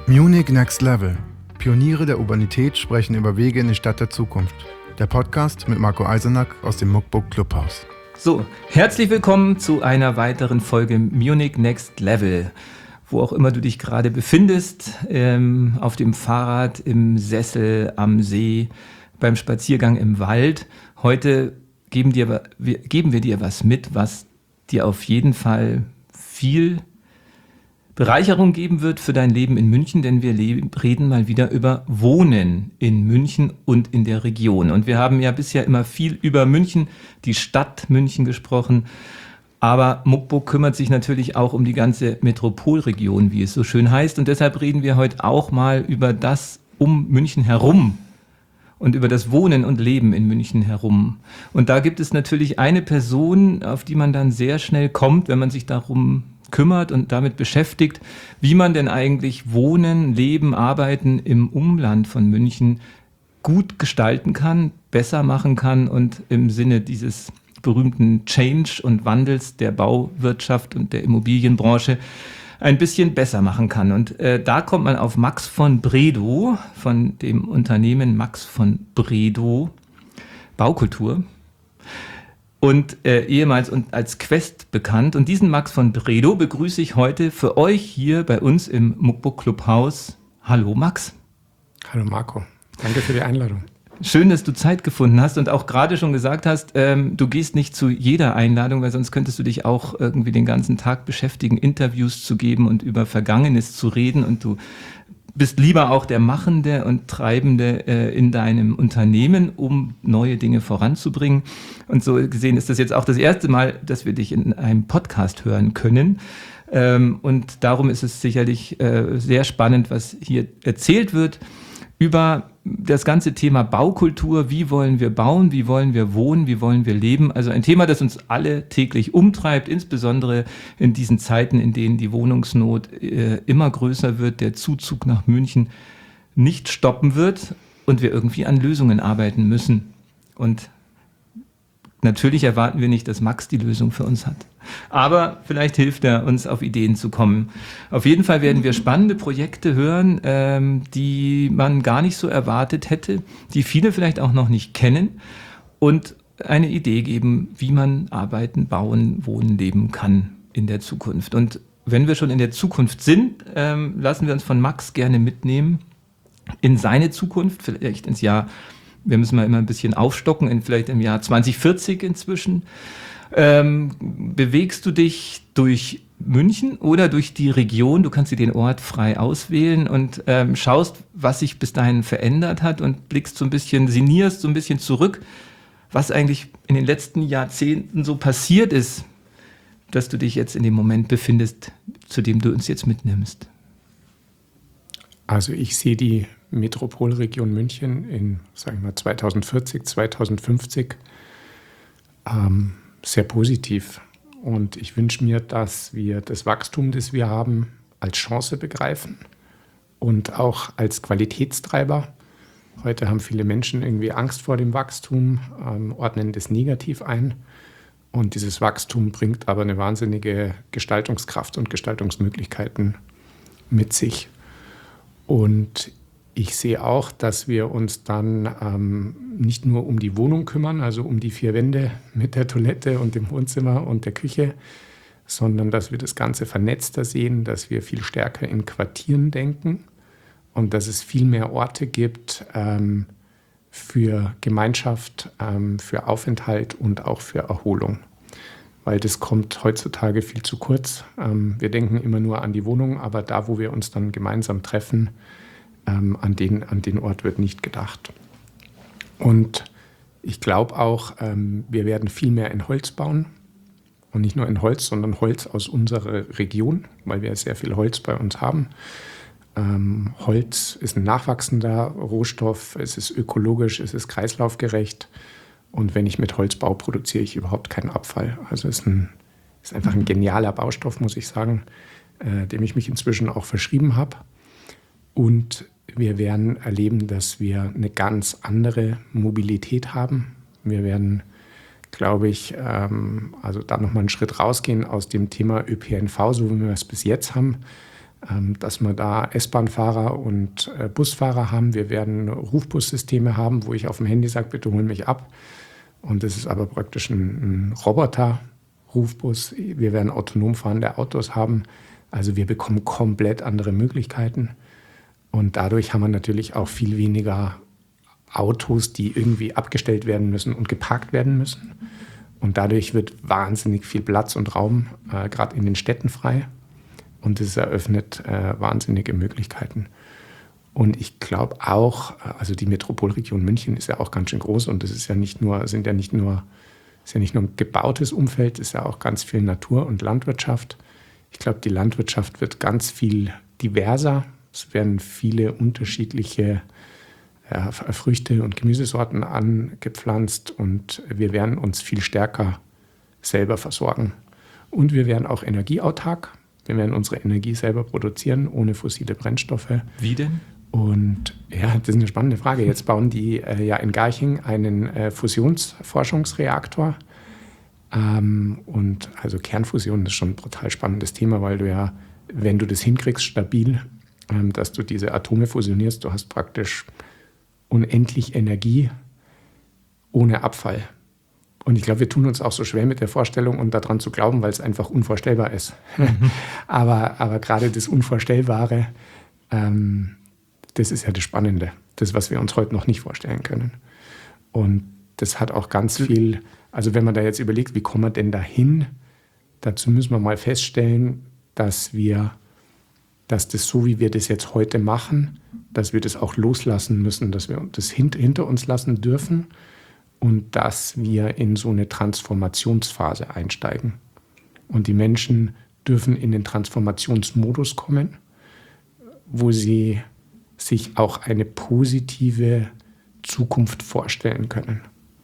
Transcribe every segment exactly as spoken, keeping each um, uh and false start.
Munich Next Level. Pioniere der Urbanität sprechen über Wege in die Stadt der Zukunft. Der Podcast mit Marco Eisenack aus dem Muckbook Clubhaus. So, herzlich willkommen zu einer weiteren Folge Munich Next Level. Wo auch immer du dich gerade befindest, ähm, auf dem Fahrrad, im Sessel, am See, beim Spaziergang im Wald. Heute geben, dir, wir, geben wir dir was mit, was dir auf jeden Fall viel Bereicherung geben wird für dein Leben in München, denn wir le- reden mal wieder über Wohnen in München und in der Region. Und wir haben ja bisher immer viel über München, die Stadt München gesprochen. Aber Muckbook kümmert sich natürlich auch um die ganze Metropolregion, wie es so schön heißt. Und deshalb reden wir heute auch mal über das um München herum und über das Wohnen und Leben in München herum. Und da gibt es natürlich eine Person, auf die man dann sehr schnell kommt, wenn man sich darum kümmert und damit beschäftigt, wie man denn eigentlich Wohnen, Leben, Arbeiten im Umland von München gut gestalten kann, besser machen kann und im Sinne dieses berühmten Change und Wandels der Bauwirtschaft und der Immobilienbranche ein bisschen besser machen kann. Und äh, da kommt man auf Max von Bredow, von dem Unternehmen Max von Bredow Baukultur und äh, ehemals und als Quest bekannt. Und diesen Max von Bredow begrüße ich heute für euch hier bei uns im Muckbook Clubhaus. Hallo Max. Hallo Marco, danke für die Einladung. Schön, dass du Zeit gefunden hast und auch gerade schon gesagt hast, ähm, du gehst nicht zu jeder Einladung, weil sonst könntest du dich auch irgendwie den ganzen Tag beschäftigen, Interviews zu geben und über Vergangenes zu reden, und du bist lieber auch der Machende und Treibende äh, in deinem Unternehmen, um neue Dinge voranzubringen. Und so gesehen ist das jetzt auch das erste Mal, dass wir dich in einem Podcast hören können. Ähm, und darum ist es sicherlich äh, sehr spannend, was hier erzählt wird über das ganze Thema Baukultur. Wie wollen wir bauen? Wie wollen wir wohnen? Wie wollen wir leben? Also ein Thema, das uns alle täglich umtreibt, insbesondere in diesen Zeiten, in denen die Wohnungsnot äh, immer größer wird, der Zuzug nach München nicht stoppen wird und wir irgendwie an Lösungen arbeiten müssen. Und natürlich erwarten wir nicht, dass Max die Lösung für uns hat. Aber vielleicht hilft er uns, auf Ideen zu kommen. Auf jeden Fall werden wir spannende Projekte hören, ähm, die man gar nicht so erwartet hätte, die viele vielleicht auch noch nicht kennen, und eine Idee geben, wie man arbeiten, bauen, wohnen, leben kann in der Zukunft. Und wenn wir schon in der Zukunft sind, ähm, lassen wir uns von Max gerne mitnehmen in seine Zukunft, vielleicht ins Jahr, wir müssen mal immer ein bisschen aufstocken, in vielleicht im Jahr zwanzig vierzig inzwischen. Ähm, bewegst du dich durch München oder durch die Region? Du kannst dir den Ort frei auswählen und ähm, schaust, was sich bis dahin verändert hat, und blickst so ein bisschen, sinnierst so ein bisschen zurück, was eigentlich in den letzten Jahrzehnten so passiert ist, dass du dich jetzt in dem Moment befindest, zu dem du uns jetzt mitnimmst. Also ich sehe die Metropolregion München in, sagen wir mal, zweitausendvierzig, zweitausendfünfzig ähm, sehr positiv. Und ich wünsche mir, dass wir das Wachstum, das wir haben, als Chance begreifen und auch als Qualitätstreiber. Heute haben viele Menschen irgendwie Angst vor dem Wachstum, ähm, ordnen das negativ ein. Und dieses Wachstum bringt aber eine wahnsinnige Gestaltungskraft und Gestaltungsmöglichkeiten mit sich. Und ich sehe auch, dass wir uns dann ähm, nicht nur um die Wohnung kümmern, also um die vier Wände mit der Toilette und dem Wohnzimmer und der Küche, sondern dass wir das Ganze vernetzter sehen, dass wir viel stärker in Quartieren denken und dass es viel mehr Orte gibt ähm, für Gemeinschaft, ähm, für Aufenthalt und auch für Erholung. Weil das kommt heutzutage viel zu kurz. Ähm, wir denken immer nur an die Wohnung, aber da, wo wir uns dann gemeinsam treffen, ähm, an den, an den Ort wird nicht gedacht. Und ich glaube auch, ähm, wir werden viel mehr in Holz bauen. Und nicht nur in Holz, sondern Holz aus unserer Region, weil wir sehr viel Holz bei uns haben. Ähm, Holz ist ein nachwachsender Rohstoff, es ist ökologisch, es ist kreislaufgerecht. Und wenn ich mit Holz baue, produziere ich überhaupt keinen Abfall. Also es ist, ein, ist einfach ein genialer Baustoff, muss ich sagen, äh, dem ich mich inzwischen auch verschrieben habe. Und wir werden erleben, dass wir eine ganz andere Mobilität haben. Wir werden, glaube ich, ähm, also da nochmal einen Schritt rausgehen aus dem Thema Ö P N V, so wie wir es bis jetzt haben. ähm, dass wir da S-Bahn-Fahrer und äh, Busfahrer haben. Wir werden Rufbussysteme haben, wo ich auf dem Handy sage, bitte hol mich ab. Und das ist aber praktisch ein, ein Roboter-Rufbus. Wir werden autonom fahrende Autos haben. Also wir bekommen komplett andere Möglichkeiten. Und dadurch haben wir natürlich auch viel weniger Autos, die irgendwie abgestellt werden müssen und geparkt werden müssen. Und dadurch wird wahnsinnig viel Platz und Raum, äh, gerade in den Städten, frei. Und es eröffnet äh, wahnsinnige Möglichkeiten. Und ich glaube auch, also die Metropolregion München ist ja auch ganz schön groß und das ist ja nicht nur, sind ja nicht nur, ist ja nicht nur ein gebautes Umfeld, ist ja auch ganz viel Natur und Landwirtschaft. Ich glaube, die Landwirtschaft wird ganz viel diverser. Es werden viele unterschiedliche ja, Früchte und Gemüsesorten angepflanzt und wir werden uns viel stärker selber versorgen. Und wir werden auch energieautark. Wir werden unsere Energie selber produzieren, ohne fossile Brennstoffe. Wie denn? Und ja, das ist eine spannende Frage. Jetzt bauen die äh, ja in Garching einen äh, Fusionsforschungsreaktor. Ähm, und also Kernfusion ist schon ein brutal spannendes Thema, weil du ja, wenn du das hinkriegst, stabil, ähm, dass du diese Atome fusionierst, du hast praktisch unendlich Energie ohne Abfall. Und ich glaube, wir tun uns auch so schwer mit der Vorstellung und daran zu glauben, weil es einfach unvorstellbar ist. Mhm. aber, aber gerade das Unvorstellbare, ähm, das ist ja das Spannende. Das, was wir uns heute noch nicht vorstellen können. Und das hat auch ganz viel, also wenn man da jetzt überlegt, wie kommen wir denn dahin? Dazu müssen wir mal feststellen, dass wir, dass das so, wie wir das jetzt heute machen, dass wir das auch loslassen müssen, dass wir das hinter uns lassen dürfen. Und dass wir in so eine Transformationsphase einsteigen. Und die Menschen dürfen in den Transformationsmodus kommen, wo sie sich auch eine positive Zukunft vorstellen können.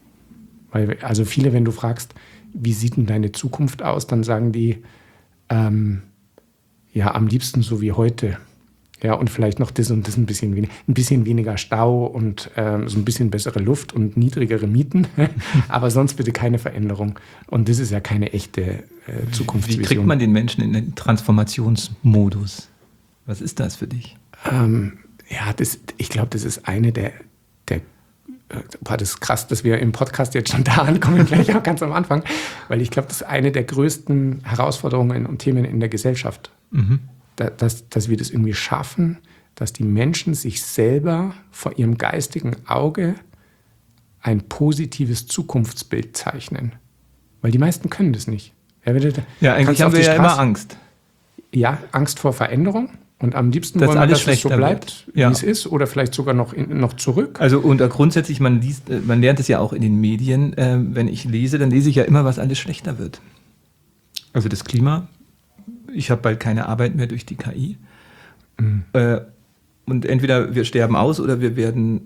Weil, also viele, wenn du fragst, wie sieht denn deine Zukunft aus, dann sagen die, ähm, ja, am liebsten so wie heute. Ja, und vielleicht noch das und das ein bisschen weniger, ein bisschen weniger Stau und ähm, so ein bisschen bessere Luft und niedrigere Mieten. Aber sonst bitte keine Veränderung. Und das ist ja keine echte äh, Zukunftsvision. Wie kriegt man den Menschen in den Transformationsmodus? Was ist das für dich? Ähm, ja, das, ich glaube, das ist eine der, der war das krass, dass wir im Podcast jetzt schon da ankommen, gleich auch ganz am Anfang. Weil ich glaube, das ist eine der größten Herausforderungen und Themen in der Gesellschaft. Mhm. Dass, dass wir das irgendwie schaffen, dass die Menschen sich selber vor ihrem geistigen Auge ein positives Zukunftsbild zeichnen. Weil die meisten können das nicht. Ja, ja eigentlich haben wir ja immer Angst. Ja, Angst vor Veränderung. Und am liebsten wollen wir, dass es so bleibt, ja, wie es ist, oder vielleicht sogar noch, in, noch zurück. Also und grundsätzlich, man liest, man lernt es ja auch in den Medien, äh, wenn ich lese, dann lese ich ja immer, was alles schlechter wird. Also das Klima, ich habe bald keine Arbeit mehr durch die K I. Mhm. Äh, und entweder wir sterben aus oder wir werden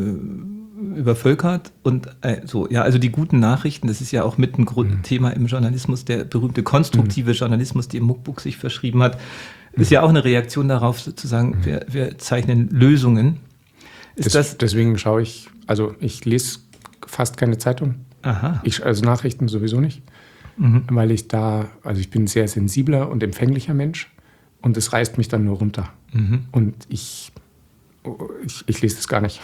äh, übervölkert. Und äh, so, ja, also die guten Nachrichten, das ist ja auch mit ein Grundthema mhm. im Journalismus, der berühmte konstruktive mhm. Journalismus, den Muckbuck sich verschrieben hat, ist mhm. ja auch eine Reaktion darauf, sozusagen, mhm. wir, wir zeichnen Lösungen. Ist das, das deswegen schaue ich, also ich lese fast keine Zeitung. Aha. Ich, also Nachrichten sowieso nicht. Mhm. Weil ich da, also ich bin ein sehr sensibler und empfänglicher Mensch und es reißt mich dann nur runter. Mhm. Und ich, ich, ich lese das gar nicht.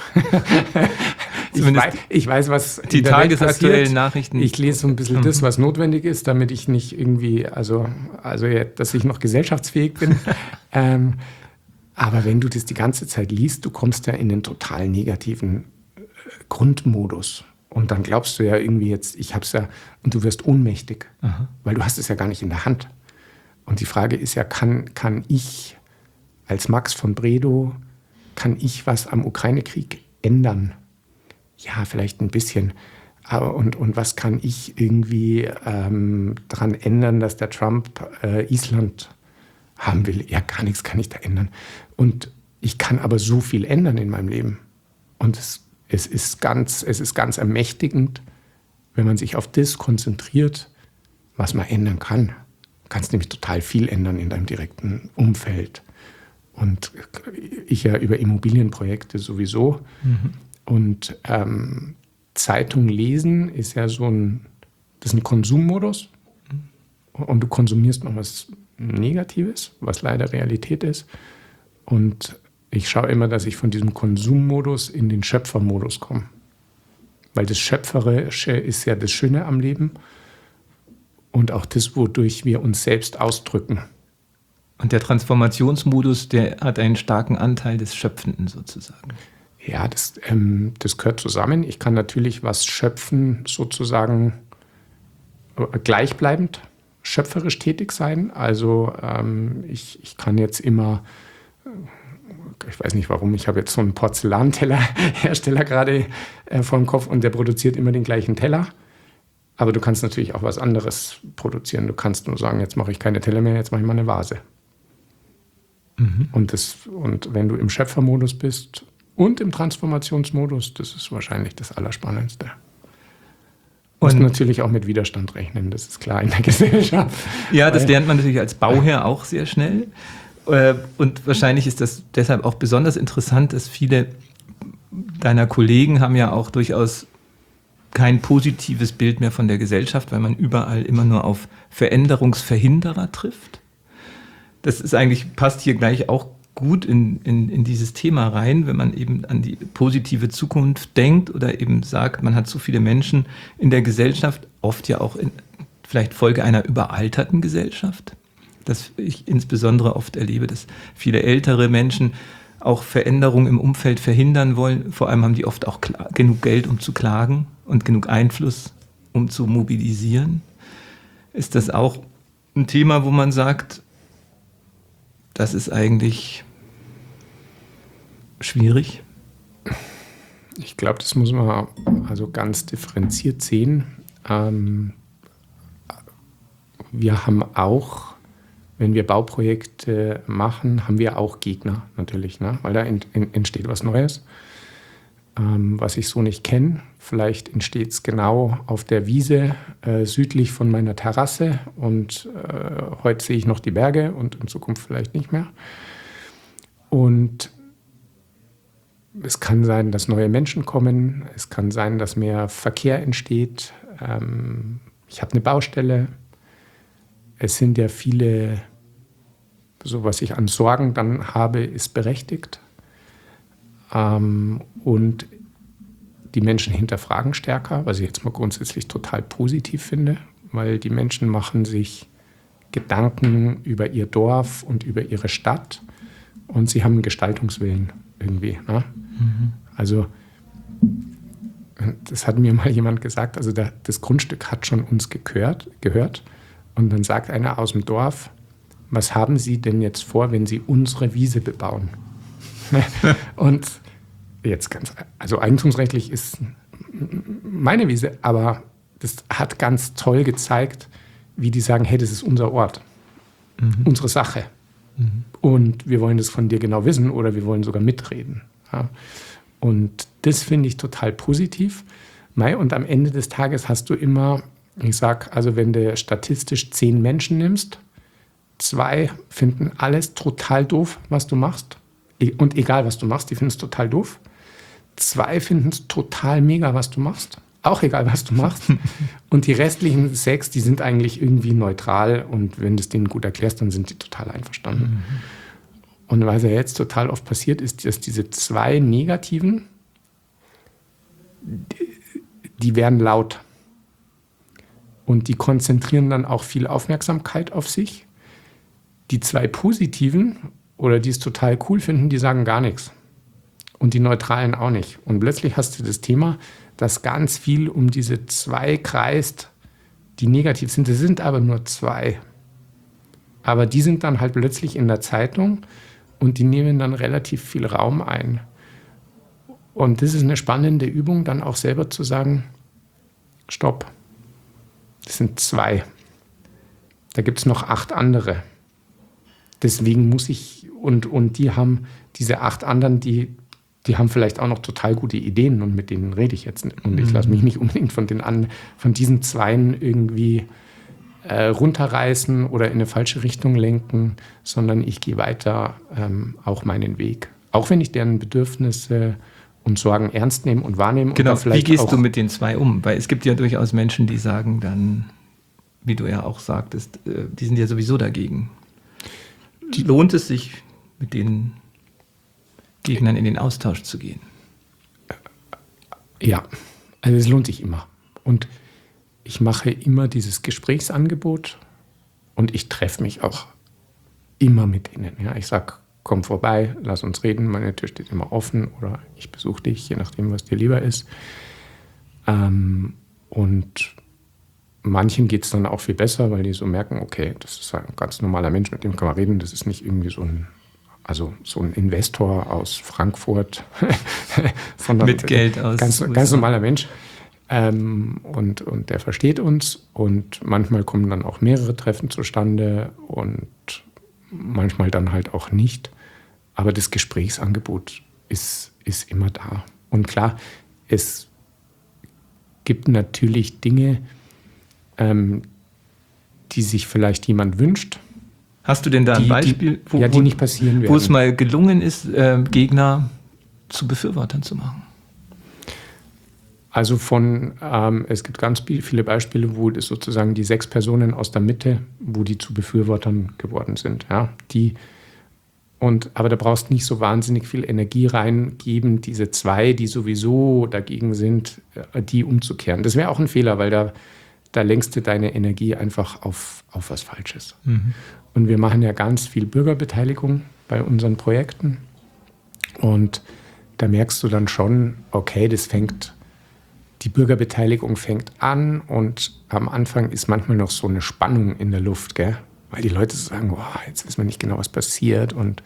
ich, weiß, ich weiß, was die tagesaktuellen Nachrichten. Ich lese so ein bisschen mhm. das, was notwendig ist, damit ich nicht irgendwie, also, also dass ich noch gesellschaftsfähig bin. ähm, aber wenn du das die ganze Zeit liest, du kommst ja in den total negativen Grundmodus. Und dann glaubst du ja irgendwie jetzt, ich hab's ja, und du wirst ohnmächtig, aha, weil du hast es ja gar nicht in der Hand. Und die Frage ist ja, kann, kann ich als Max von Bredow, kann ich was am Ukraine-Krieg ändern? Ja, vielleicht ein bisschen. Aber und, und was kann ich irgendwie ähm, daran ändern, dass der Trump äh, Island haben will? Ja, gar nichts kann ich da ändern. Und ich kann aber so viel ändern in meinem Leben. Und es Es ist ganz, es ist ganz ermächtigend, wenn man sich auf das konzentriert, was man ändern kann. Du kannst nämlich total viel ändern in deinem direkten Umfeld. Und ich ja über Immobilienprojekte sowieso. Mhm. Und ähm, Zeitung lesen ist ja so ein, das ist ein Konsummodus. Und du konsumierst noch was Negatives, was leider Realität ist. Und ich schaue immer, dass ich von diesem Konsummodus in den Schöpfermodus komme. Weil das Schöpferische ist ja das Schöne am Leben und auch das, wodurch wir uns selbst ausdrücken. Und der Transformationsmodus, der hat einen starken Anteil des Schöpfenden sozusagen. Ja, das, ähm, das gehört zusammen. Ich kann natürlich was schöpfen, sozusagen gleichbleibend schöpferisch tätig sein. Also ähm, ich, ich kann jetzt immer, ich weiß nicht warum, ich habe jetzt so einen Porzellantellerhersteller gerade äh, vor dem Kopf und der produziert immer den gleichen Teller. Aber du kannst natürlich auch was anderes produzieren. Du kannst nur sagen, jetzt mache ich keine Teller mehr, jetzt mache ich mal eine Vase. Mhm. Und, das, und wenn du im Schöpfermodus bist und im Transformationsmodus, das ist wahrscheinlich das Allerspannendste. Du musst natürlich auch mit Widerstand rechnen, das ist klar in der Gesellschaft. Ja, das lernt man natürlich als Bauherr auch sehr schnell. Und wahrscheinlich ist das deshalb auch besonders interessant, dass viele deiner Kollegen haben ja auch durchaus kein positives Bild mehr von der Gesellschaft, weil man überall immer nur auf Veränderungsverhinderer trifft. Das ist eigentlich, passt hier gleich auch gut in, in, in dieses Thema rein, wenn man eben an die positive Zukunft denkt oder eben sagt, man hat so viele Menschen in der Gesellschaft, oft ja auch in, vielleicht Folge einer überalterten Gesellschaft, dass ich insbesondere oft erlebe, dass viele ältere Menschen auch Veränderungen im Umfeld verhindern wollen. Vor allem haben die oft auch klar, genug Geld, um zu klagen und genug Einfluss, um zu mobilisieren. Ist das auch ein Thema, wo man sagt, das ist eigentlich schwierig? Ich glaube, das muss man also ganz differenziert sehen. Ähm, wir haben auch, wenn wir Bauprojekte machen, haben wir auch Gegner natürlich, ne? Weil da ent, ent, entsteht was Neues, ähm, was ich so nicht kenne. Vielleicht entsteht es genau auf der Wiese äh, südlich von meiner Terrasse und äh, heute sehe ich noch die Berge und in Zukunft vielleicht nicht mehr. Und es kann sein, dass neue Menschen kommen, es kann sein, dass mehr Verkehr entsteht. Ähm, ich habe eine Baustelle. Es sind ja viele, so was ich an Sorgen dann habe, ist berechtigt. Ähm, und die Menschen hinterfragen stärker, was ich jetzt mal grundsätzlich total positiv finde, weil die Menschen machen sich Gedanken über ihr Dorf und über ihre Stadt und sie haben einen Gestaltungswillen irgendwie. Ne? Mhm. Also das hat mir mal jemand gesagt, also der, das Grundstück hat schon uns gehört, gehört. Und dann sagt einer aus dem Dorf, was haben Sie denn jetzt vor, wenn Sie unsere Wiese bebauen? Und jetzt ganz, also eigentumsrechtlich ist meine Wiese, aber das hat ganz toll gezeigt, wie die sagen, hey, das ist unser Ort, mhm. unsere Sache. Mhm. Und wir wollen das von dir genau wissen oder wir wollen sogar mitreden. Ja. Und das finde ich total positiv. Und am Ende des Tages hast du immer, ich sage, also wenn du statistisch zehn Menschen nimmst, zwei finden alles total doof, was du machst. Und egal, was du machst, die finden es total doof. Zwei finden es total mega, was du machst. Auch egal, was du machst. Und die restlichen sechs, die sind eigentlich irgendwie neutral. Und wenn du es denen gut erklärst, dann sind die total einverstanden. Mhm. Und was ja jetzt total oft passiert, ist, dass diese zwei Negativen, die, die werden laut. Und die konzentrieren dann auch viel Aufmerksamkeit auf sich. Die zwei Positiven oder die es total cool finden, die sagen gar nichts. Und die Neutralen auch nicht. Und plötzlich hast du das Thema, dass ganz viel um diese zwei kreist, die negativ sind. Das sind aber nur zwei. Aber die sind dann halt plötzlich in der Zeitung und die nehmen dann relativ viel Raum ein. Und das ist eine spannende Übung, dann auch selber zu sagen, stopp. Das sind zwei. Da gibt es noch acht andere. Deswegen muss ich, und, und die haben, diese acht anderen, die, die haben vielleicht auch noch total gute Ideen und mit denen rede ich jetzt nicht. Und ich lasse mich nicht unbedingt von, den an, von diesen Zweien irgendwie äh, runterreißen oder in eine falsche Richtung lenken, sondern ich gehe weiter ähm, auch meinen Weg. Auch wenn ich deren Bedürfnisse und Sorgen ernst nehmen und wahrnehmen. Genau, und vielleicht wie gehst auch du mit den zwei um? Weil es gibt ja durchaus Menschen, die sagen dann, wie du ja auch sagtest, die sind ja sowieso dagegen. lohnt es sich, mit den Gegnern in den Austausch zu gehen? Ja, also es lohnt sich immer. Und ich mache immer dieses Gesprächsangebot und ich treffe mich auch immer mit ihnen. Ja, ich sage, komm vorbei, lass uns reden, meine Tür steht immer offen oder ich besuche dich, je nachdem, was dir lieber ist. Ähm, und manchen geht es dann auch viel besser, weil die so merken, okay, das ist ein ganz normaler Mensch, mit dem kann man reden, das ist nicht irgendwie so ein, also so ein Investor aus Frankfurt, sondern mit Geld aus ganz, ganz normaler Mensch. Ähm, und, und der versteht uns und manchmal kommen dann auch mehrere Treffen zustande und manchmal dann halt auch nicht. Aber das Gesprächsangebot ist, ist immer da. Und klar, es gibt natürlich Dinge, ähm, die sich vielleicht jemand wünscht. Hast du denn da ein die, Beispiel, die, wo, ja, die nicht passieren werden, wo es mal gelungen ist, äh, Gegner zu Befürwortern zu machen? Also von, ähm, es gibt ganz viele Beispiele, wo das sozusagen die sechs Personen aus der Mitte, wo die zu Befürwortern geworden sind. Ja, die, und, aber da brauchst nicht so wahnsinnig viel Energie reingeben, diese zwei, die sowieso dagegen sind, die umzukehren. Das wäre auch ein Fehler, weil da, da lenkst du deine Energie einfach auf, auf was Falsches. Mhm. Und wir machen ja ganz viel Bürgerbeteiligung bei unseren Projekten. Und da merkst du dann schon, okay, das fängt... Die Bürgerbeteiligung fängt an und am Anfang ist manchmal noch so eine Spannung in der Luft, gell? Weil die Leute sagen, oh, jetzt wissen wir nicht genau, was passiert und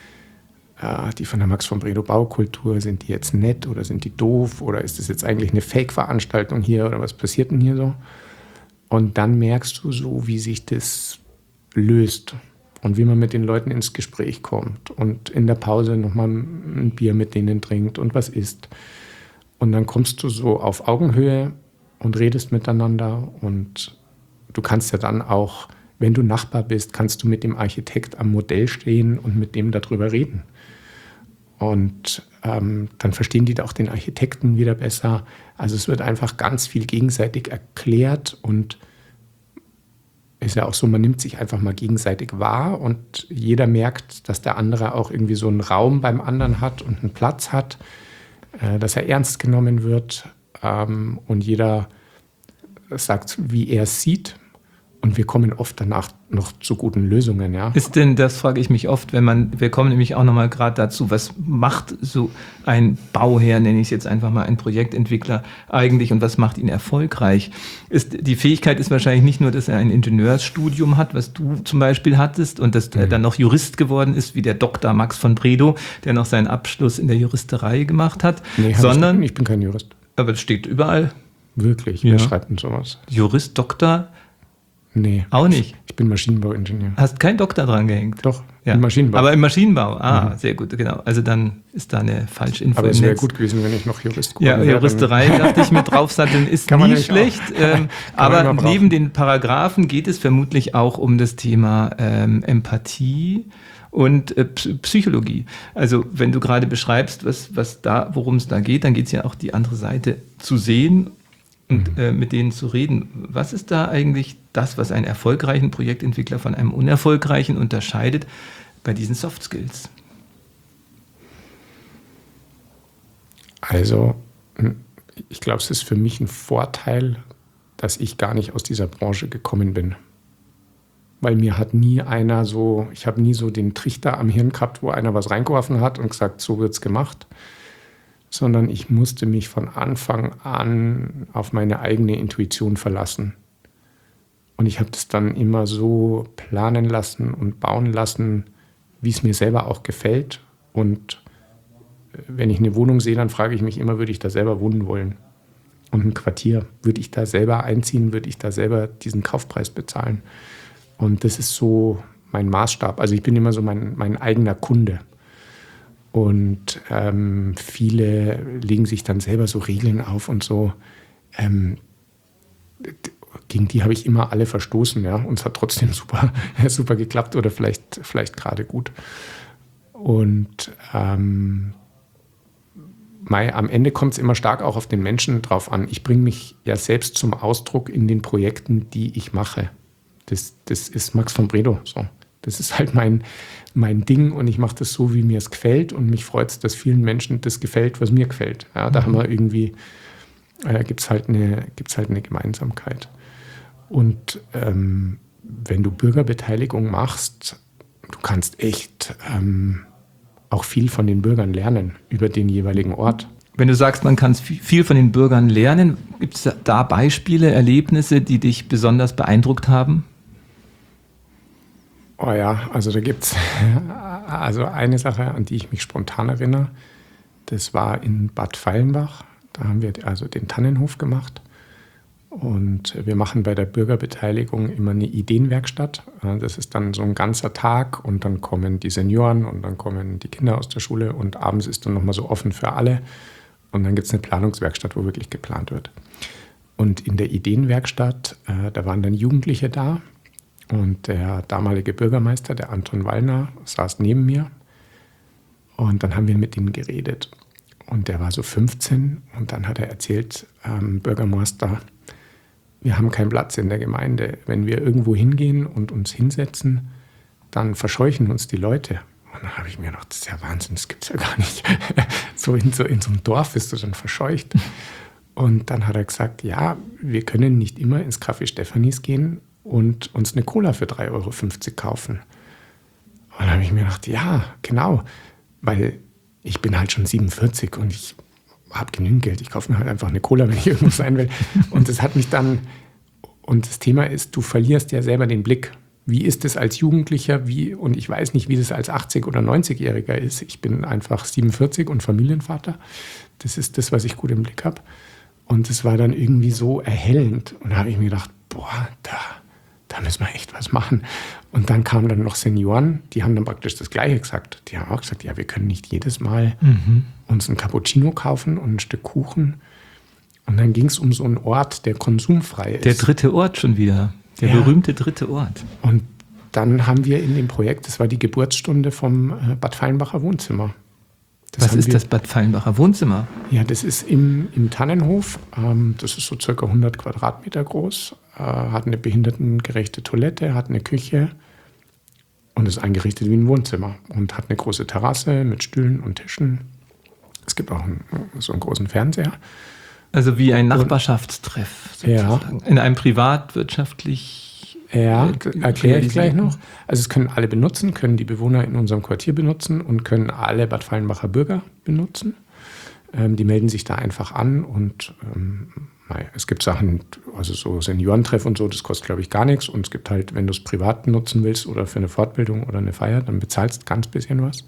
äh, die von der Max von Bredow Baukultur, sind die jetzt nett oder sind die doof oder ist das jetzt eigentlich eine Fake-Veranstaltung hier oder was passiert denn hier so? Und dann merkst du so, wie sich das löst und wie man mit den Leuten ins Gespräch kommt und in der Pause nochmal ein Bier mit denen trinkt und was isst. Und dann kommst du so auf Augenhöhe und redest miteinander. Und du kannst ja dann auch, wenn du Nachbar bist, kannst du mit dem Architekt am Modell stehen und mit dem darüber reden. Und ähm, dann verstehen die auch den Architekten wieder besser. Also es wird einfach ganz viel gegenseitig erklärt. Und ist ja auch so, man nimmt sich einfach mal gegenseitig wahr. Und jeder merkt, dass der andere auch irgendwie so einen Raum beim anderen hat und einen Platz hat, dass er ernst genommen wird ähm, und jeder sagt, wie er es sieht. Und wir kommen oft danach noch zu guten Lösungen. Ja. Ist denn, das frage ich mich oft, wenn man, wir kommen nämlich auch nochmal gerade dazu, was macht so ein Bauherr, nenne ich es jetzt einfach mal, ein Projektentwickler eigentlich und was macht ihn erfolgreich? Ist, die Fähigkeit ist wahrscheinlich nicht nur, dass er ein Ingenieursstudium hat, was du zum Beispiel hattest und dass mhm. er dann noch Jurist geworden ist, wie der Doktor Max von Bredow, der noch seinen Abschluss in der Juristerei gemacht hat, nee, sondern... Ich bin kein Jurist. Aber es steht überall. Wirklich? Ja. Wer schreibt denn sowas? Jurist, Doktor... Nee. Auch nicht? Ich bin Maschinenbauingenieur. Hast keinen Doktor dran gehängt? Doch, ja. Im Maschinenbau. Aber im Maschinenbau, ah, mhm. sehr gut, genau. Also dann ist da eine falsche Info. Aber es wäre gut gewesen, wenn ich noch Jurist geworden wäre. Ja, Juristerei, dachte ich, mit draufsatteln ist Kann man nie schlecht. Ähm, aber neben den Paragraphen geht es vermutlich auch um das Thema ähm, Empathie und äh, Psychologie. Also wenn du gerade beschreibst, was, was da, worum es da geht, dann geht es ja auch die andere Seite zu sehen und äh, mit denen zu reden. Was ist da eigentlich das, was einen erfolgreichen Projektentwickler von einem unerfolgreichen unterscheidet bei diesen Soft Skills? Also, ich glaube, es ist für mich ein Vorteil, dass ich gar nicht aus dieser Branche gekommen bin. Weil mir hat nie einer so, ich habe nie so den Trichter am Hirn gehabt, wo einer was reingeworfen hat und gesagt, so wird's gemacht. Sondern ich musste mich von Anfang an auf meine eigene Intuition verlassen. Und ich habe das dann immer so planen lassen und bauen lassen, wie es mir selber auch gefällt. Und wenn ich eine Wohnung sehe, dann frage ich mich immer, würde ich da selber wohnen wollen? Und ein Quartier, würde ich da selber einziehen, würde ich da selber diesen Kaufpreis bezahlen? Und das ist so mein Maßstab. Also ich bin immer so mein, mein eigener Kunde. Und ähm, viele legen sich dann selber so Regeln auf und so. Ähm, gegen die habe ich immer alle verstoßen, ja. Und es hat trotzdem super, super geklappt oder vielleicht, vielleicht gerade gut. Und ähm, mei, am Ende kommt es immer stark auch auf den Menschen drauf an. Ich bringe mich ja selbst zum Ausdruck in den Projekten, die ich mache. Das, das ist Max von Bredow so. Das ist halt mein, mein Ding und ich mache das so, wie mir es gefällt und mich freut es, dass vielen Menschen das gefällt, was mir gefällt. Ja, da mhm. haben wir irgendwie, äh, gibt es halt, halt eine Gemeinsamkeit. Und ähm, wenn du Bürgerbeteiligung machst, du kannst echt ähm, auch viel von den Bürgern lernen über den jeweiligen Ort. Wenn du sagst, man kann viel von den Bürgern lernen, gibt es da Beispiele, Erlebnisse, die dich besonders beeindruckt haben? Oh ja, also da gibt es also eine Sache, an die ich mich spontan erinnere. Das war in Bad Fallenbach. Da haben wir also den Tannenhof gemacht. Und wir machen bei der Bürgerbeteiligung immer eine Ideenwerkstatt. Das ist dann so ein ganzer Tag und dann kommen die Senioren und dann kommen die Kinder aus der Schule und abends ist dann nochmal so offen für alle. Und dann gibt es eine Planungswerkstatt, wo wirklich geplant wird. Und in der Ideenwerkstatt, äh, da waren dann Jugendliche da und der damalige Bürgermeister, der Anton Wallner, saß neben mir und dann haben wir mit ihm geredet. Und der war so fünfzehn und dann hat er erzählt, ähm, Bürgermeister, wir haben keinen Platz in der Gemeinde. Wenn wir irgendwo hingehen und uns hinsetzen, dann verscheuchen uns die Leute. Und dann habe ich mir gedacht, das ist ja Wahnsinn, das gibt es ja gar nicht. so, in, so in so einem Dorf bist du dann verscheucht. Und dann hat er gesagt, ja, wir können nicht immer ins Café Stefanis gehen und uns eine Cola für drei Euro fünfzig kaufen. Und dann habe ich mir gedacht, ja, genau, weil ich bin halt schon siebenundvierzig und ich habe genügend Geld. Ich kaufe mir halt einfach eine Cola, wenn ich irgendwo sein will. Und das hat mich dann, und das Thema ist, du verlierst ja selber den Blick. Wie ist es als Jugendlicher? Wie, und ich weiß nicht, wie das als achtzig- oder neunzigjähriger ist. Ich bin einfach siebenundvierzig und Familienvater. Das ist das, was ich gut im Blick habe. Und es war dann irgendwie so erhellend. Und da habe ich mir gedacht, boah, da, da müssen wir echt was machen. Und dann kamen dann noch Senioren, die haben dann praktisch das Gleiche gesagt. Die haben auch gesagt, ja, wir können nicht jedes Mal mhm. uns ein Cappuccino kaufen und ein Stück Kuchen. Und dann ging es um so einen Ort, der konsumfrei ist. Der dritte Ort schon wieder. Der ja. berühmte dritte Ort. Und dann haben wir in dem Projekt, das war die Geburtsstunde vom Bad Fallenbacher Wohnzimmer. Das Was ist wir, das Bad Fallenbacher Wohnzimmer? Ja, das ist im, im Tannenhof. Ähm, das ist so circa hundert Quadratmeter groß. Äh, hat eine behindertengerechte Toilette, hat eine Küche und ist eingerichtet wie ein Wohnzimmer. Und hat eine große Terrasse mit Stühlen und Tischen. Es gibt auch einen, so einen großen Fernseher. Also wie ein Nachbarschaftstreff sozusagen. Ja. In einem privatwirtschaftlich... Ja, erkläre ich gleich noch. Also es können alle benutzen, können die Bewohner in unserem Quartier benutzen und können alle Bad Fallenbacher Bürger benutzen. Ähm, die melden sich da einfach an und ähm, es gibt Sachen, also so Seniorentreff und so, das kostet glaube ich gar nichts. Und es gibt halt, wenn du es privat nutzen willst oder für eine Fortbildung oder eine Feier, dann bezahlst du ganz bisschen was.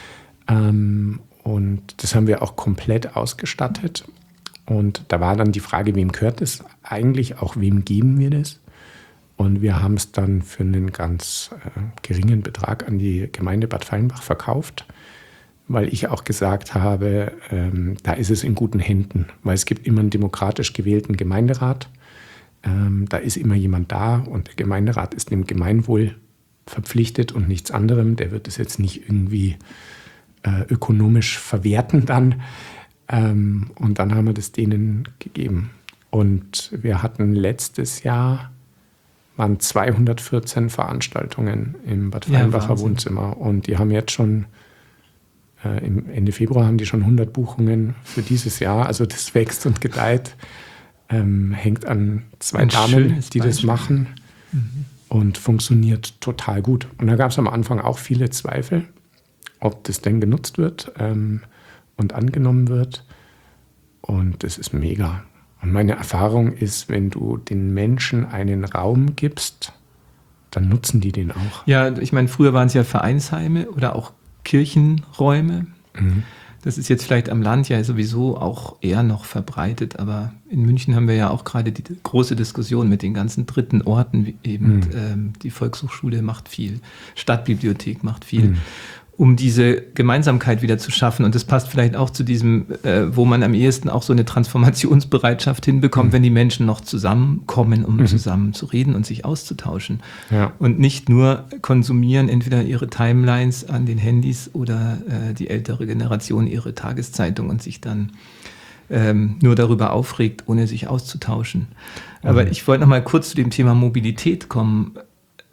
Ähm, und das haben wir auch komplett ausgestattet. Und da war dann die Frage, wem gehört das eigentlich, auch wem geben wir das? Und wir haben es dann für einen ganz äh, geringen Betrag an die Gemeinde Bad Fallenbach verkauft, weil ich auch gesagt habe, ähm, da ist es in guten Händen, weil es gibt immer einen demokratisch gewählten Gemeinderat. Ähm, da ist immer jemand da und der Gemeinderat ist dem Gemeinwohl verpflichtet und nichts anderem. Der wird es jetzt nicht irgendwie äh, ökonomisch verwerten dann. Ähm, und dann haben wir das denen gegeben. Und wir hatten letztes Jahr waren zweihundertvierzehn Veranstaltungen im Bad Fallenbacher ja, Wohnzimmer. Und die haben jetzt schon, äh, im Ende Februar haben die schon hundert Buchungen für dieses Jahr. Also das wächst und gedeiht. Ähm, hängt an zwei Ein Damen, die das machen mhm. und funktioniert total gut. Und da gab es am Anfang auch viele Zweifel, ob das denn genutzt wird ähm, und angenommen wird. Und das ist mega. Und meine Erfahrung ist, wenn du den Menschen einen Raum gibst, dann nutzen die den auch. Ja, ich meine, früher waren es ja Vereinsheime oder auch Kirchenräume. Mhm. Das ist jetzt vielleicht am Land ja sowieso auch eher noch verbreitet, aber in München haben wir ja auch gerade die große Diskussion mit den ganzen dritten Orten, wie eben mhm. ähm, die Volkshochschule macht viel, Stadtbibliothek macht viel. Mhm. um diese Gemeinsamkeit wieder zu schaffen. Und das passt vielleicht auch zu diesem, äh, wo man am ehesten auch so eine Transformationsbereitschaft hinbekommt, mhm. wenn die Menschen noch zusammenkommen, um mhm. zusammen zu reden und sich auszutauschen. Ja. Und nicht nur konsumieren, entweder ihre Timelines an den Handys oder äh, die ältere Generation ihre Tageszeitung und sich dann ähm, nur darüber aufregt, ohne sich auszutauschen. Mhm. Aber ich wollte noch mal kurz zu dem Thema Mobilität kommen.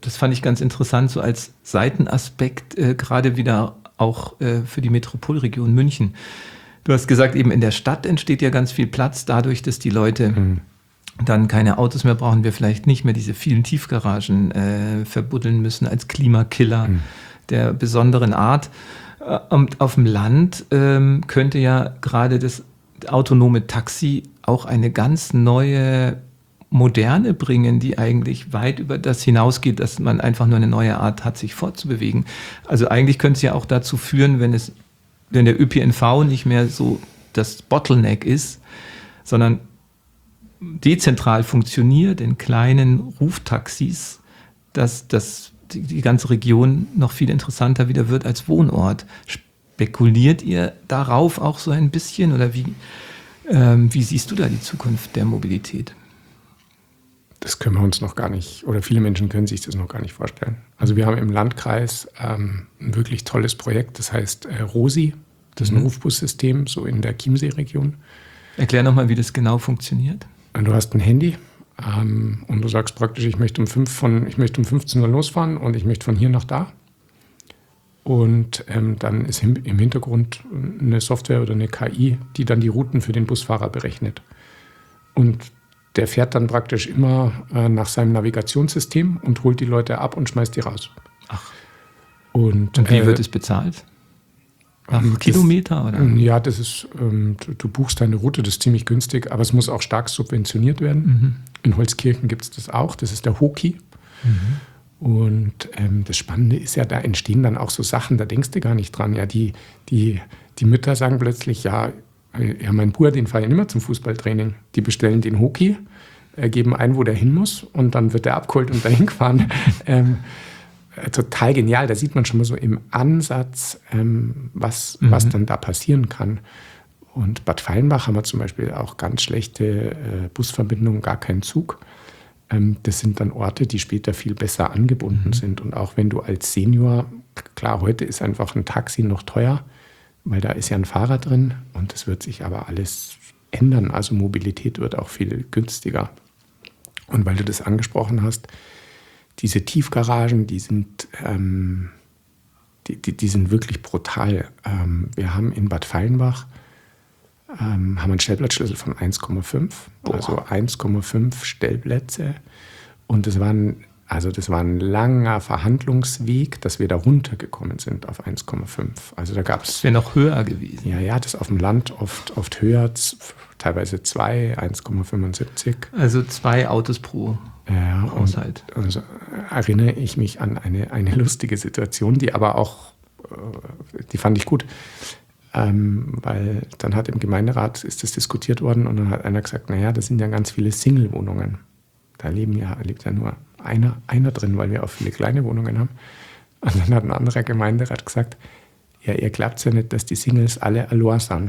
das fand ich ganz interessant, so als Seitenaspekt, äh, gerade wieder auch äh, für die Metropolregion München. Du hast gesagt, eben in der Stadt entsteht ja ganz viel Platz, dadurch, dass die Leute mhm. dann keine Autos mehr brauchen, wir vielleicht nicht mehr diese vielen Tiefgaragen äh, verbuddeln müssen als Klimakiller mhm. der besonderen Art. Und auf dem Land ähm, könnte ja gerade das autonome Taxi auch eine ganz neue Moderne bringen, die eigentlich weit über das hinausgeht, dass man einfach nur eine neue Art hat, sich fortzubewegen. Also eigentlich könnte es ja auch dazu führen, wenn es, wenn der Ö P N V nicht mehr so das Bottleneck ist, sondern dezentral funktioniert in kleinen Ruftaxis, dass das die, die ganze Region noch viel interessanter wieder wird als Wohnort. Spekuliert ihr darauf auch so ein bisschen oder wie, ähm, wie siehst du da die Zukunft der Mobilität? Das können wir uns noch gar nicht, oder viele Menschen können sich das noch gar nicht vorstellen. Also wir haben im Landkreis ähm, ein wirklich tolles Projekt, das heißt äh, ROSI, das ist ein mhm. Rufbussystem, so in der Chiemsee-Region. Erklär nochmal, wie das genau funktioniert. Du hast ein Handy ähm, und du sagst praktisch, ich möchte um fünf von, ich möchte um fünfzehn Uhr losfahren und ich möchte von hier nach da. Und ähm, dann ist im, im Hintergrund eine Software oder eine K I, die dann die Routen für den Busfahrer berechnet. Und der fährt dann praktisch immer äh, nach seinem Navigationssystem und holt die Leute ab und schmeißt die raus. Ach. Und, und wie äh, wird es bezahlt? Nach das, Kilometer? Oder? Ja, das ist, ähm, du, du buchst deine Route, das ist ziemlich günstig, aber es muss auch stark subventioniert werden. Mhm. In Holzkirchen gibt es das auch, das ist der Hoki. Mhm. Und ähm, das Spannende ist ja, da entstehen dann auch so Sachen, da denkst du gar nicht dran. Ja, die, die, die Mütter sagen plötzlich, ja, ja, mein Bruder, den fahre ich nicht mehr zum Fußballtraining. Die bestellen den Hoki, äh, geben ein, wo der hin muss und dann wird der abgeholt und dahin gefahren. ähm, äh, total genial. Da sieht man schon mal so im Ansatz, ähm, was, mhm. was dann da passieren kann. Und Bad Feilenbach haben wir zum Beispiel auch ganz schlechte äh, Busverbindungen, gar keinen Zug. Ähm, das sind dann Orte, die später viel besser angebunden mhm. sind. Und auch wenn du als Senior, klar, heute ist einfach ein Taxi noch teuer, weil da ist ja ein Fahrer drin und das wird sich aber alles ändern. Also Mobilität wird auch viel günstiger. Und weil du das angesprochen hast, diese Tiefgaragen, die sind, ähm, die, die, die sind wirklich brutal. Ähm, wir haben in Bad Feilenbach ähm, haben einen Stellplatzschlüssel von eins Komma fünf, also eins Komma fünf Stellplätze. Und das waren Also das war ein langer Verhandlungsweg, dass wir da runtergekommen sind auf eins Komma fünf. Also da gab es... Das wäre noch höher gewesen. Ja, ja, das auf dem Land oft, oft höher, teilweise zwei, eins Komma fünfundsiebzig. Also zwei Autos pro ja, Haushalt. Und, also erinnere ich mich an eine, eine lustige Situation, die aber auch, die fand ich gut. Ähm, weil dann hat im Gemeinderat, ist das diskutiert worden und dann hat einer gesagt, naja, das sind ja ganz viele Single-Wohnungen. Da leben ja, lebt ja nur einer, einer drin, weil wir auch viele kleine Wohnungen haben. Und dann hat ein anderer Gemeinderat gesagt, ja, ihr glaubt ja nicht, dass die Singles alle Aloha sind.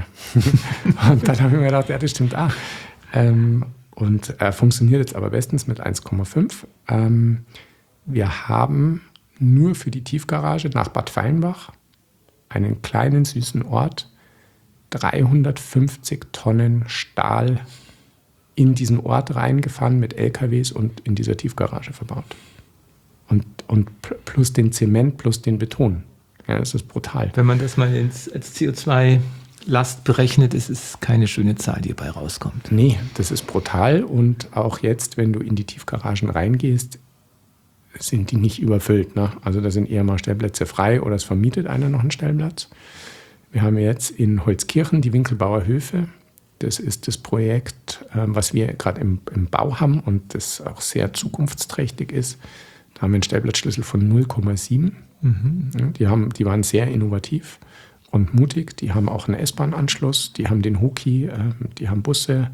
Und dann habe ich mir gedacht, ja, das stimmt auch. Ähm, und äh, funktioniert jetzt aber bestens mit eins Komma fünf. Ähm, wir haben nur für die Tiefgarage nach Bad Feilenbach, einen kleinen, süßen Ort, dreihundertfünfzig Tonnen Stahl in diesen Ort reingefahren mit L K Ws und in dieser Tiefgarage verbaut. Und, und plus den Zement, plus den Beton. Ja, das ist brutal. Wenn man das mal ins, als C O zwei Last berechnet, ist es keine schöne Zahl, die dabei rauskommt. Nee, das ist brutal. Und auch jetzt, wenn du in die Tiefgaragen reingehst, sind die nicht überfüllt. Ne? Also da sind eher mal Stellplätze frei oder es vermietet einer noch einen Stellplatz. Wir haben jetzt in Holzkirchen die Winkelbauer Höfe. Das ist das Projekt, was wir gerade im, im Bau haben und das auch sehr zukunftsträchtig ist. Da haben wir einen Stellplatzschlüssel von null Komma sieben. Mhm. Die, haben, die waren sehr innovativ und mutig. Die haben auch einen S-Bahn-Anschluss, die haben den Hoki, die haben Busse.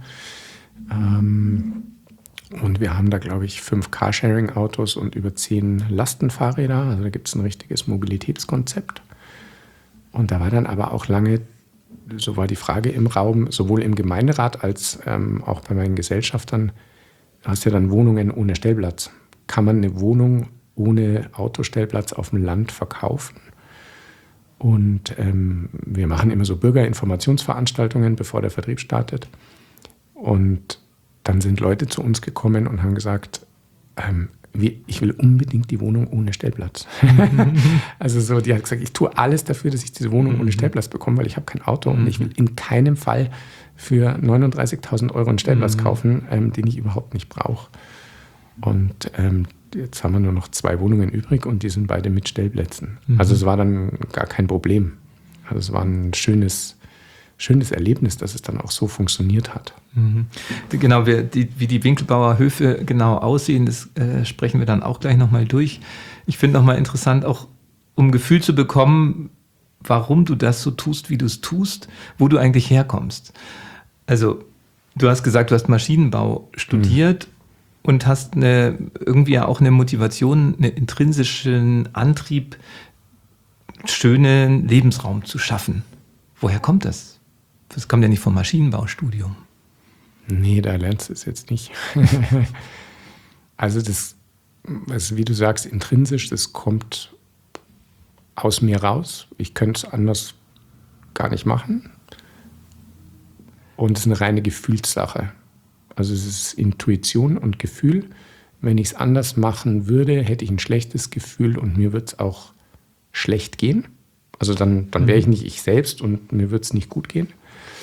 Und wir haben da, glaube ich, fünf Carsharing-Autos und über zehn Lastenfahrräder. Also da gibt es ein richtiges Mobilitätskonzept. Und da war dann aber auch lange, so war die Frage im Raum, sowohl im Gemeinderat als ähm, auch bei meinen Gesellschaftern, du hast ja dann Wohnungen ohne Stellplatz. Kann man eine Wohnung ohne Autostellplatz auf dem Land verkaufen? Und ähm, wir machen immer so Bürgerinformationsveranstaltungen, bevor der Vertrieb startet. Und dann sind Leute zu uns gekommen und haben gesagt, ähm, wie, ich will unbedingt die Wohnung ohne Stellplatz. Also so, die hat gesagt, ich tue alles dafür, dass ich diese Wohnung ohne Stellplatz bekomme, weil ich habe kein Auto und ich will in keinem Fall für neununddreißigtausend Euro einen Stellplatz kaufen, ähm, den ich überhaupt nicht brauche. Und ähm, jetzt haben wir nur noch zwei Wohnungen übrig und die sind beide mit Stellplätzen. Mhm. Also es war dann gar kein Problem. Also es war ein schönes, schönes Erlebnis, dass es dann auch so funktioniert hat. Mhm. Genau, wir, die, wie die Winkelbauer Höfe genau aussehen, das äh, sprechen wir dann auch gleich nochmal durch. Ich finde nochmal interessant, auch um ein Gefühl zu bekommen, warum du das so tust, wie du es tust, wo du eigentlich herkommst. Also du hast gesagt, du hast Maschinenbau studiert, mhm. und hast eine, irgendwie auch eine Motivation, einen intrinsischen Antrieb, schönen Lebensraum zu schaffen. Woher kommt das? Das kommt ja nicht vom Maschinenbaustudium. Nee, da lernst du es jetzt nicht. Also das, also wie du sagst, intrinsisch, das kommt aus mir raus. Ich könnte es anders gar nicht machen. Und es ist eine reine Gefühlssache. Also es ist Intuition und Gefühl. Wenn ich es anders machen würde, hätte ich ein schlechtes Gefühl und mir würde es auch schlecht gehen. Also dann, dann wäre ich nicht ich selbst und mir würde es nicht gut gehen.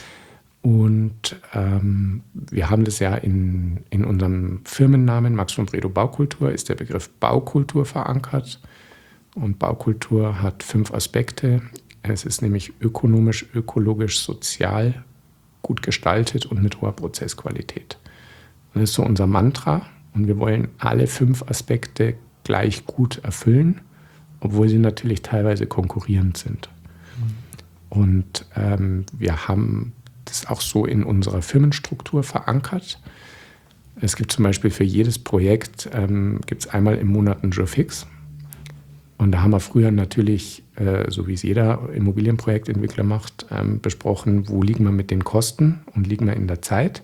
Und ähm, wir haben das ja in, in unserem Firmennamen, Max von Bredow Baukultur, ist der Begriff Baukultur verankert. Und Baukultur hat fünf Aspekte. Es ist nämlich ökonomisch, ökologisch, sozial, gut gestaltet und mit hoher Prozessqualität. Das ist so unser Mantra und wir wollen alle fünf Aspekte gleich gut erfüllen, obwohl sie natürlich teilweise konkurrierend sind. Mhm. Und ähm, wir haben das auch so in unserer Firmenstruktur verankert. Es gibt zum Beispiel für jedes Projekt ähm, gibt es einmal im Monat einen Jour fix. Und da haben wir früher natürlich, äh, so wie es jeder Immobilienprojektentwickler macht, ähm, besprochen, wo liegen wir mit den Kosten und liegen wir in der Zeit.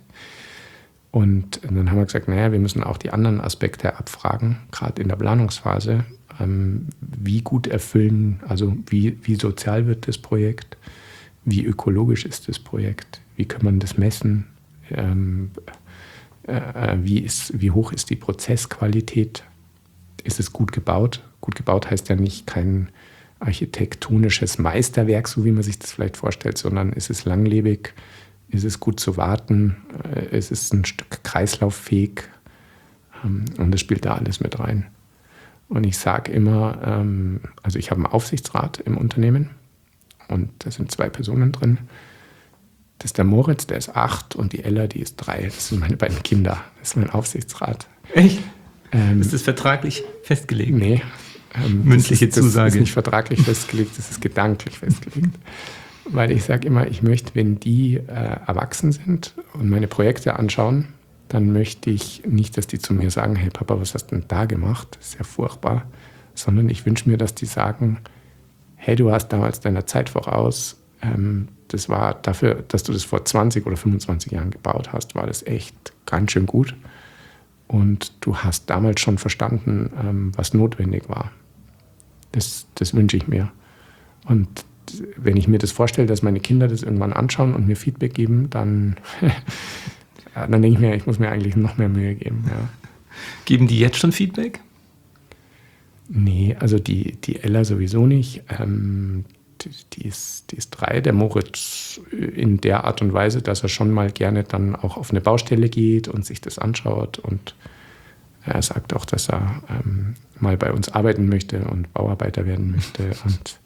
Und dann haben wir gesagt, naja, wir müssen auch die anderen Aspekte abfragen, gerade in der Planungsphase. Ähm, wie gut erfüllen, also wie, wie sozial wird das Projekt, wie ökologisch ist das Projekt, wie kann man das messen, ähm, äh, wie, ist, wie hoch ist die Prozessqualität, ist es gut gebaut? Gut gebaut heißt ja nicht kein architektonisches Meisterwerk, so wie man sich das vielleicht vorstellt, sondern ist es langlebig, ist es gut zu warten, ist es ein Stück kreislauffähig, und das spielt da alles mit rein. Und ich sage immer, also ich habe einen Aufsichtsrat im Unternehmen und da sind zwei Personen drin. Das ist der Moritz, der ist acht und die Ella, die ist drei. Das sind meine beiden Kinder. Das ist mein Aufsichtsrat. Echt? Ähm, ist das vertraglich festgelegt? Nee. Ähm, Mündliche das ist, Zusage. Das ist nicht vertraglich festgelegt, das ist gedanklich festgelegt. Weil ich sage immer, ich möchte, wenn die äh, erwachsen sind und meine Projekte anschauen, dann möchte ich nicht, dass die zu mir sagen, hey Papa, was hast du denn da gemacht? Das ist ja furchtbar. Sondern ich wünsche mir, dass die sagen, hey, du hast damals deiner Zeit voraus, ähm, das war dafür, dass du das vor zwanzig oder fünfundzwanzig Jahren gebaut hast, war das echt ganz schön gut. Und du hast damals schon verstanden, ähm, was notwendig war. Das, das wünsche ich mir. Und wenn ich mir das vorstelle, dass meine Kinder das irgendwann anschauen und mir Feedback geben, dann, ja, dann denke ich mir, ich muss mir eigentlich noch mehr Mühe geben. Ja. Geben die jetzt schon Feedback? Nee, also die, die Ella sowieso nicht. Ähm, die, die, ist, die ist drei. Der Moritz in der Art und Weise, dass er schon mal gerne dann auch auf eine Baustelle geht und sich das anschaut. Und er sagt auch, dass er ähm, mal bei uns arbeiten möchte und Bauarbeiter werden möchte. Und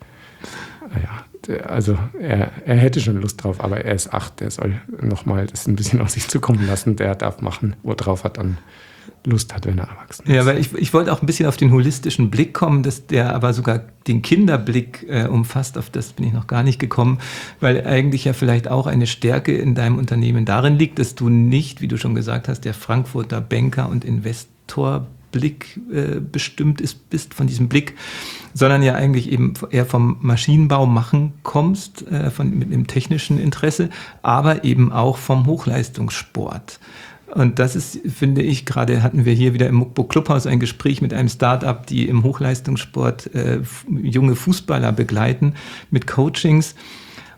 ja, also er, er hätte schon Lust drauf, aber er ist acht, der soll nochmal das ein bisschen auf sich zukommen lassen. Der darf machen, worauf er dann Lust hat, wenn er erwachsen ist. Ja, weil ich, ich wollte auch ein bisschen auf den holistischen Blick kommen, dass der aber sogar den Kinderblick äh, umfasst. Auf das bin ich noch gar nicht gekommen, weil eigentlich ja vielleicht auch eine Stärke in deinem Unternehmen darin liegt, dass du nicht, wie du schon gesagt hast, der Frankfurter Banker und Investorblick äh, bestimmt ist, bist von diesem Blick, sondern ja eigentlich eben eher vom Maschinenbau machen kommst, äh, von, mit einem technischen Interesse, aber eben auch vom Hochleistungssport. Und das ist, finde ich, gerade hatten wir hier wieder im Muckbook Clubhaus ein Gespräch mit einem Start-up, die im Hochleistungssport äh, junge Fußballer begleiten mit Coachings.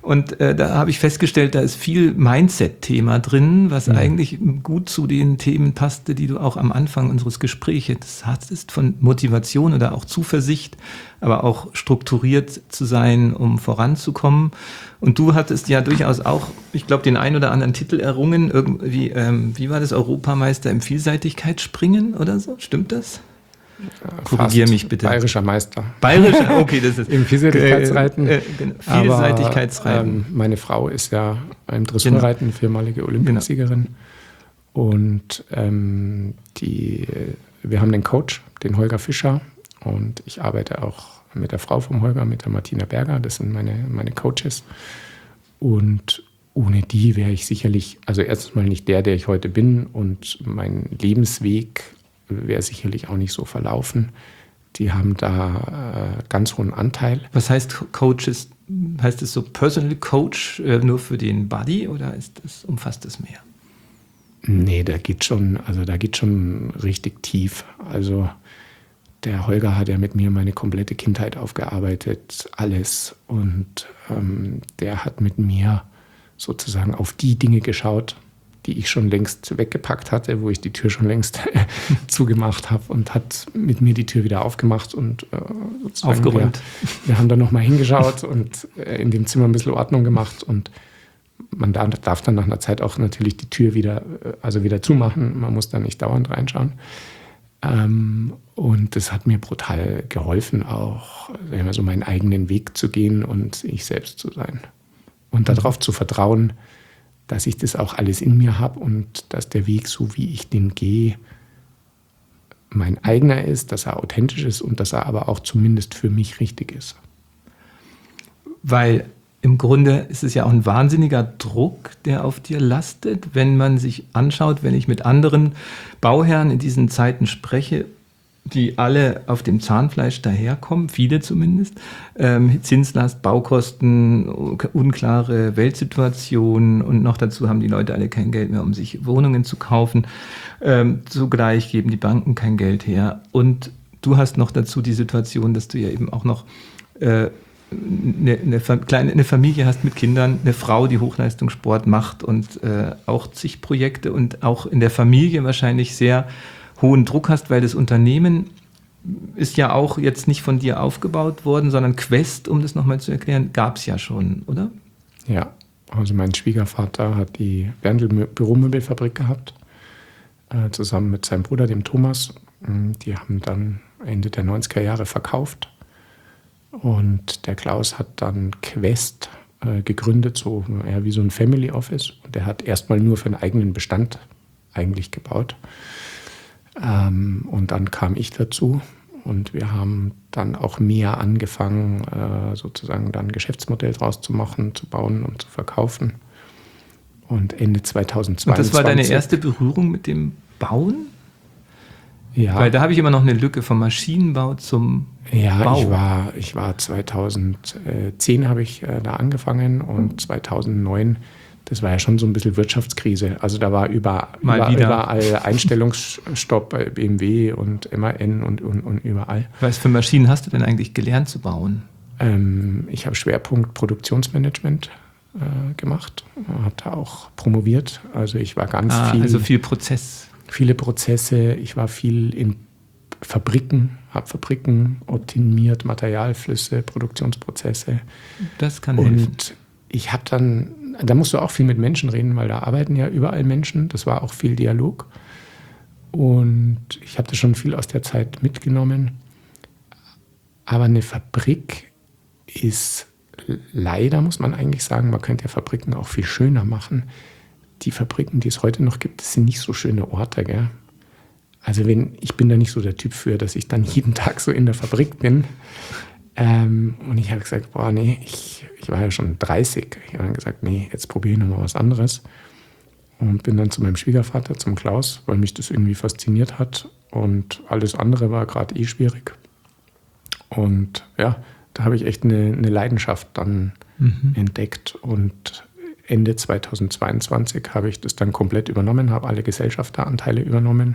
Und äh, da habe ich festgestellt, da ist viel Mindset-Thema drin, was mhm. eigentlich gut zu den Themen passte, die du auch am Anfang unseres Gesprächs hattest, von Motivation oder auch Zuversicht, aber auch strukturiert zu sein, um voranzukommen. Und du hattest ja durchaus auch, ich glaube, den ein oder anderen Titel errungen, irgendwie, ähm, wie war das, Europameister im Vielseitigkeitsspringen oder so, stimmt das? Korrigier mich bitte. Bayerischer Meister. Bayerischer, okay, das ist. Im Vielseitigkeitsreiten. Äh, äh, Vielseitigkeitsreiten. Aber, ähm, meine Frau ist ja im Dressurreiten genau. viermalige Olympiasiegerin. Genau. Und ähm, die, wir haben den Coach, den Holger Fischer. Und ich arbeite auch mit der Frau vom Holger, mit der Martina Berger. Das sind meine, meine Coaches. Und ohne die wäre ich sicherlich, also erstens mal nicht der, der ich heute bin. Und mein Lebensweg wäre sicherlich auch nicht so verlaufen. Die haben da äh, ganz hohen Anteil. Was heißt Coaches? Heißt es so Personal Coach äh, nur für den Body oder ist das, umfasst das mehr? Nee, da geht schon, also da geht schon richtig tief. Also der Holger hat ja mit mir meine komplette Kindheit aufgearbeitet, alles. Und ähm, der hat mit mir sozusagen auf die Dinge geschaut, die ich schon längst weggepackt hatte, wo ich die Tür schon längst zugemacht habe und hat mit mir die Tür wieder aufgemacht und äh, sozusagen aufgeräumt. Wir, wir haben dann nochmal hingeschaut und äh, in dem Zimmer ein bisschen Ordnung gemacht und man darf, darf dann nach einer Zeit auch natürlich die Tür wieder, also wieder zumachen. Man muss da nicht dauernd reinschauen. Ähm, und das hat mir brutal geholfen, auch sagen wir mal, so meinen eigenen Weg zu gehen und ich selbst zu sein. Und darauf zu vertrauen, dass ich das auch alles in mir habe und dass der Weg, so wie ich den gehe, mein eigener ist, dass er authentisch ist und dass er aber auch zumindest für mich richtig ist. Weil im Grunde ist es ja auch ein wahnsinniger Druck, der auf dir lastet, wenn man sich anschaut, wenn ich mit anderen Bauherren in diesen Zeiten spreche, die alle auf dem Zahnfleisch daherkommen, viele zumindest, ähm, Zinslast, Baukosten, unklare Weltsituation und noch dazu haben die Leute alle kein Geld mehr, um sich Wohnungen zu kaufen. Ähm, zugleich geben die Banken kein Geld her. Und du hast noch dazu die Situation, dass du ja eben auch noch äh, eine, eine, kleine, eine Familie hast mit Kindern, eine Frau, die Hochleistungssport macht und äh, auch zig Projekte und auch in der Familie wahrscheinlich sehr hohen Druck hast, weil das Unternehmen ist ja auch jetzt nicht von dir aufgebaut worden, sondern Quest, um das nochmal zu erklären, gab es ja schon, oder? Ja, also mein Schwiegervater hat die Berndl Büromöbelfabrik gehabt, äh, zusammen mit seinem Bruder, dem Thomas. Die haben dann Ende der neunziger Jahre verkauft und der Klaus hat dann Quest äh, gegründet, so eher wie so ein Family Office. Und der hat erstmal nur für einen eigenen Bestand eigentlich gebaut. Ähm, und dann kam ich dazu und wir haben dann auch mehr angefangen, äh, sozusagen dann ein Geschäftsmodell draus zu machen, zu bauen und zu verkaufen. Und Ende zweitausendzweiundzwanzig. Und das war deine erste Berührung mit dem Bauen? Ja. Weil da habe ich immer noch eine Lücke vom Maschinenbau zum ja, Bau. Ja, ich war, ich war zweitausendzehn habe ich äh, da angefangen und zweitausendneun. Das war ja schon so ein bisschen Wirtschaftskrise. Also da war über, über, überall Einstellungsstopp bei B M W und M A N und, und, und überall. Was für Maschinen hast du denn eigentlich gelernt zu bauen? Ähm, ich habe Schwerpunkt Produktionsmanagement äh, gemacht, habe da auch promoviert. Also ich war ganz ah, viel... Also viel Prozess. Viele Prozesse. Ich war viel in Fabriken, habe Fabriken optimiert, Materialflüsse, Produktionsprozesse. Das kann und helfen. Ich habe dann, da musst du auch viel mit Menschen reden, weil da arbeiten ja überall Menschen. Das war auch viel Dialog. Und ich habe da schon viel aus der Zeit mitgenommen. Aber eine Fabrik ist leider, muss man eigentlich sagen, man könnte ja Fabriken auch viel schöner machen. Die Fabriken, die es heute noch gibt, das sind nicht so schöne Orte, gell? Also wenn, ich bin da nicht so der Typ für, dass ich dann jeden Tag so in der Fabrik bin. Ähm, und ich habe gesagt, boah, nee, ich, ich war ja schon dreißig. Ich habe dann gesagt, nee, jetzt probiere ich nochmal was anderes. Und bin dann zu meinem Schwiegervater, zum Klaus, weil mich das irgendwie fasziniert hat. Und alles andere war gerade eh schwierig. Und ja, da habe ich echt eine, eine Leidenschaft dann mhm. entdeckt. Und Ende zweitausendzweiundzwanzig habe ich das dann komplett übernommen, habe alle Gesellschafteranteile übernommen.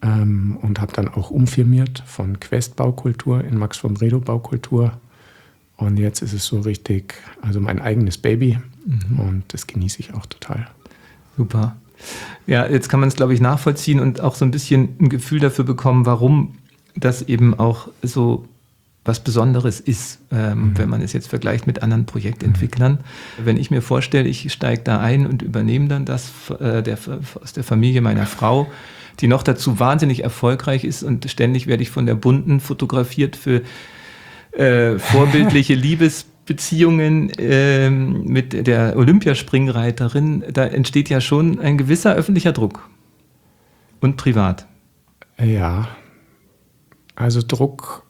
Und habe dann auch umfirmiert von Quest Baukultur in Max von Bredow Baukultur Und jetzt ist es so richtig, also mein eigenes Baby. Mhm. Und das genieße ich auch total. Super. Ja, jetzt kann man es, glaube ich, nachvollziehen und auch so ein bisschen ein Gefühl dafür bekommen, warum das eben auch so was Besonderes ist, ähm, mhm. wenn man es jetzt vergleicht mit anderen Projektentwicklern. Mhm. Wenn ich mir vorstelle, ich steige da ein und übernehme dann das äh, der, aus der Familie meiner Frau, die noch dazu wahnsinnig erfolgreich ist und ständig werde ich von der Bunten fotografiert für äh, vorbildliche Liebesbeziehungen äh, mit der Olympiaspringreiterin. Da entsteht ja schon ein gewisser öffentlicher Druck. Und privat. Ja, also Druck,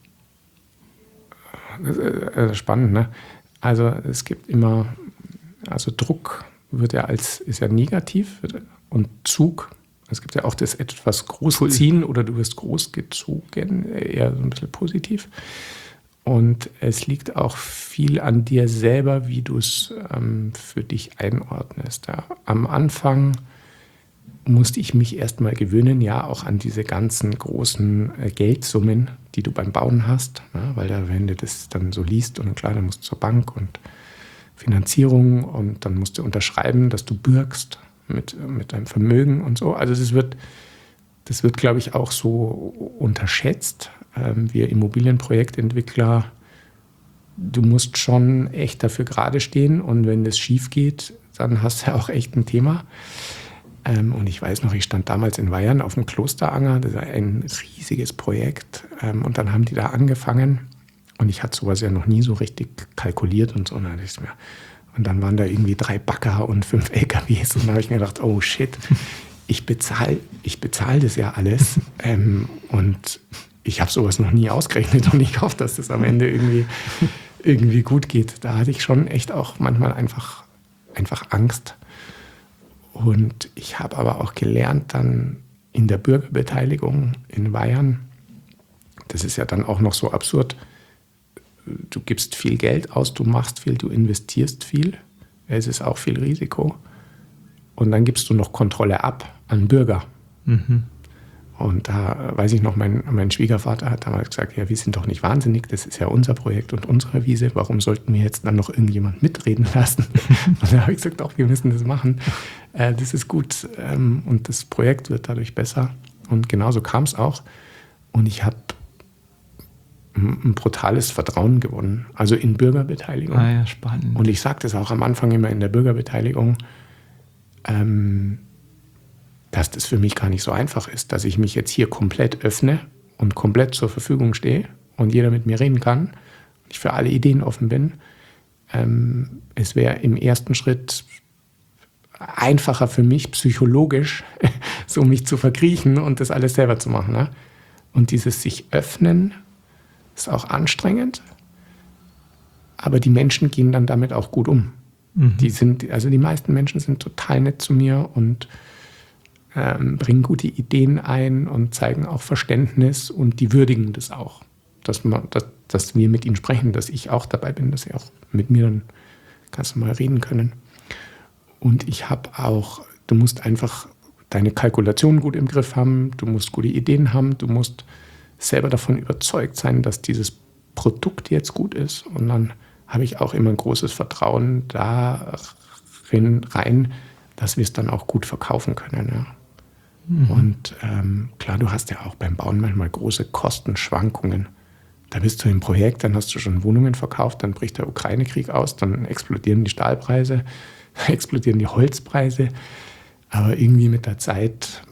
äh, spannend, ne? Also es gibt immer, also Druck wird ja als, ist ja negativ und Zug, es gibt ja auch das etwas Großziehen oder du wirst großgezogen, eher so ein bisschen positiv. Und es liegt auch viel an dir selber, wie du es ähm, für dich einordnest. Ja. Am Anfang musste ich mich erstmal gewöhnen, ja, auch an diese ganzen großen äh, Geldsummen, die du beim Bauen hast. Ja, weil da, wenn du das dann so liest, und klar, dann musst du zur Bank und Finanzierung und dann musst du unterschreiben, dass du bürgst mit, mit deinem Vermögen und so. Also das wird, das wird, glaube ich, auch so unterschätzt. Ähm, wir Immobilienprojektentwickler, du musst schon echt dafür gerade stehen und wenn das schief geht, dann hast du ja auch echt ein Thema. Ähm, und ich weiß noch, ich stand damals in Weyern auf dem Klosteranger, das war ein riesiges Projekt. Ähm, und dann haben die da angefangen und ich hatte sowas ja noch nie so richtig kalkuliert und so. Und dann, ich mir, und dann waren da irgendwie drei Bagger und fünf L K Ws und dann habe ich mir gedacht, oh shit, ich bezahle ich bezahl das ja alles ähm, und ich habe sowas noch nie ausgerechnet und ich hoffe, dass das am Ende irgendwie, irgendwie gut geht. Da hatte ich schon echt auch manchmal einfach, einfach Angst. Und ich habe aber auch gelernt dann in der Bürgerbeteiligung in Weyern, das ist ja dann auch noch so absurd, du gibst viel Geld aus, du machst viel, du investierst viel, es ist auch viel Risiko und dann gibst du noch Kontrolle ab an Bürger. Mhm. Und da weiß ich noch, mein, mein Schwiegervater hat damals gesagt, ja, wir sind doch nicht wahnsinnig, das ist ja unser Projekt und unsere Wiese, warum sollten wir jetzt dann noch irgendjemand mitreden lassen? Und da habe ich gesagt, doch, wir müssen das machen, äh, das ist gut ähm, und das Projekt wird dadurch besser. Und genauso kam es auch. Und ich habe ein brutales Vertrauen gewonnen, also in Bürgerbeteiligung. Ah ja, spannend. Und ich sage das auch am Anfang immer in der Bürgerbeteiligung, ähm, dass das für mich gar nicht so einfach ist, dass ich mich jetzt hier komplett öffne und komplett zur Verfügung stehe und jeder mit mir reden kann, ich für alle Ideen offen bin. Ähm, es wäre im ersten Schritt einfacher für mich, psychologisch, so mich zu verkriechen und das alles selber zu machen. Ne? Und dieses sich öffnen ist auch anstrengend, aber die Menschen gehen dann damit auch gut um. Mhm. Die sind, also die meisten Menschen sind total nett zu mir und ähm, bringen gute Ideen ein und zeigen auch Verständnis und die würdigen das auch, dass, man, dass, dass wir mit ihnen sprechen, dass ich auch dabei bin, dass sie auch mit mir dann ganz normal reden können. Und ich habe auch, du musst einfach deine Kalkulationen gut im Griff haben, du musst gute Ideen haben, du musst selber davon überzeugt sein, dass dieses Produkt jetzt gut ist. Und dann habe ich auch immer ein großes Vertrauen darin rein, dass wir es dann auch gut verkaufen können. Ja. Mhm. Und ähm, klar, du hast ja auch beim Bauen manchmal große Kostenschwankungen. Da bist du im Projekt, dann hast du schon Wohnungen verkauft, dann bricht der Ukraine-Krieg aus, dann explodieren die Stahlpreise, explodieren die Holzpreise. Aber irgendwie mit der Zeit,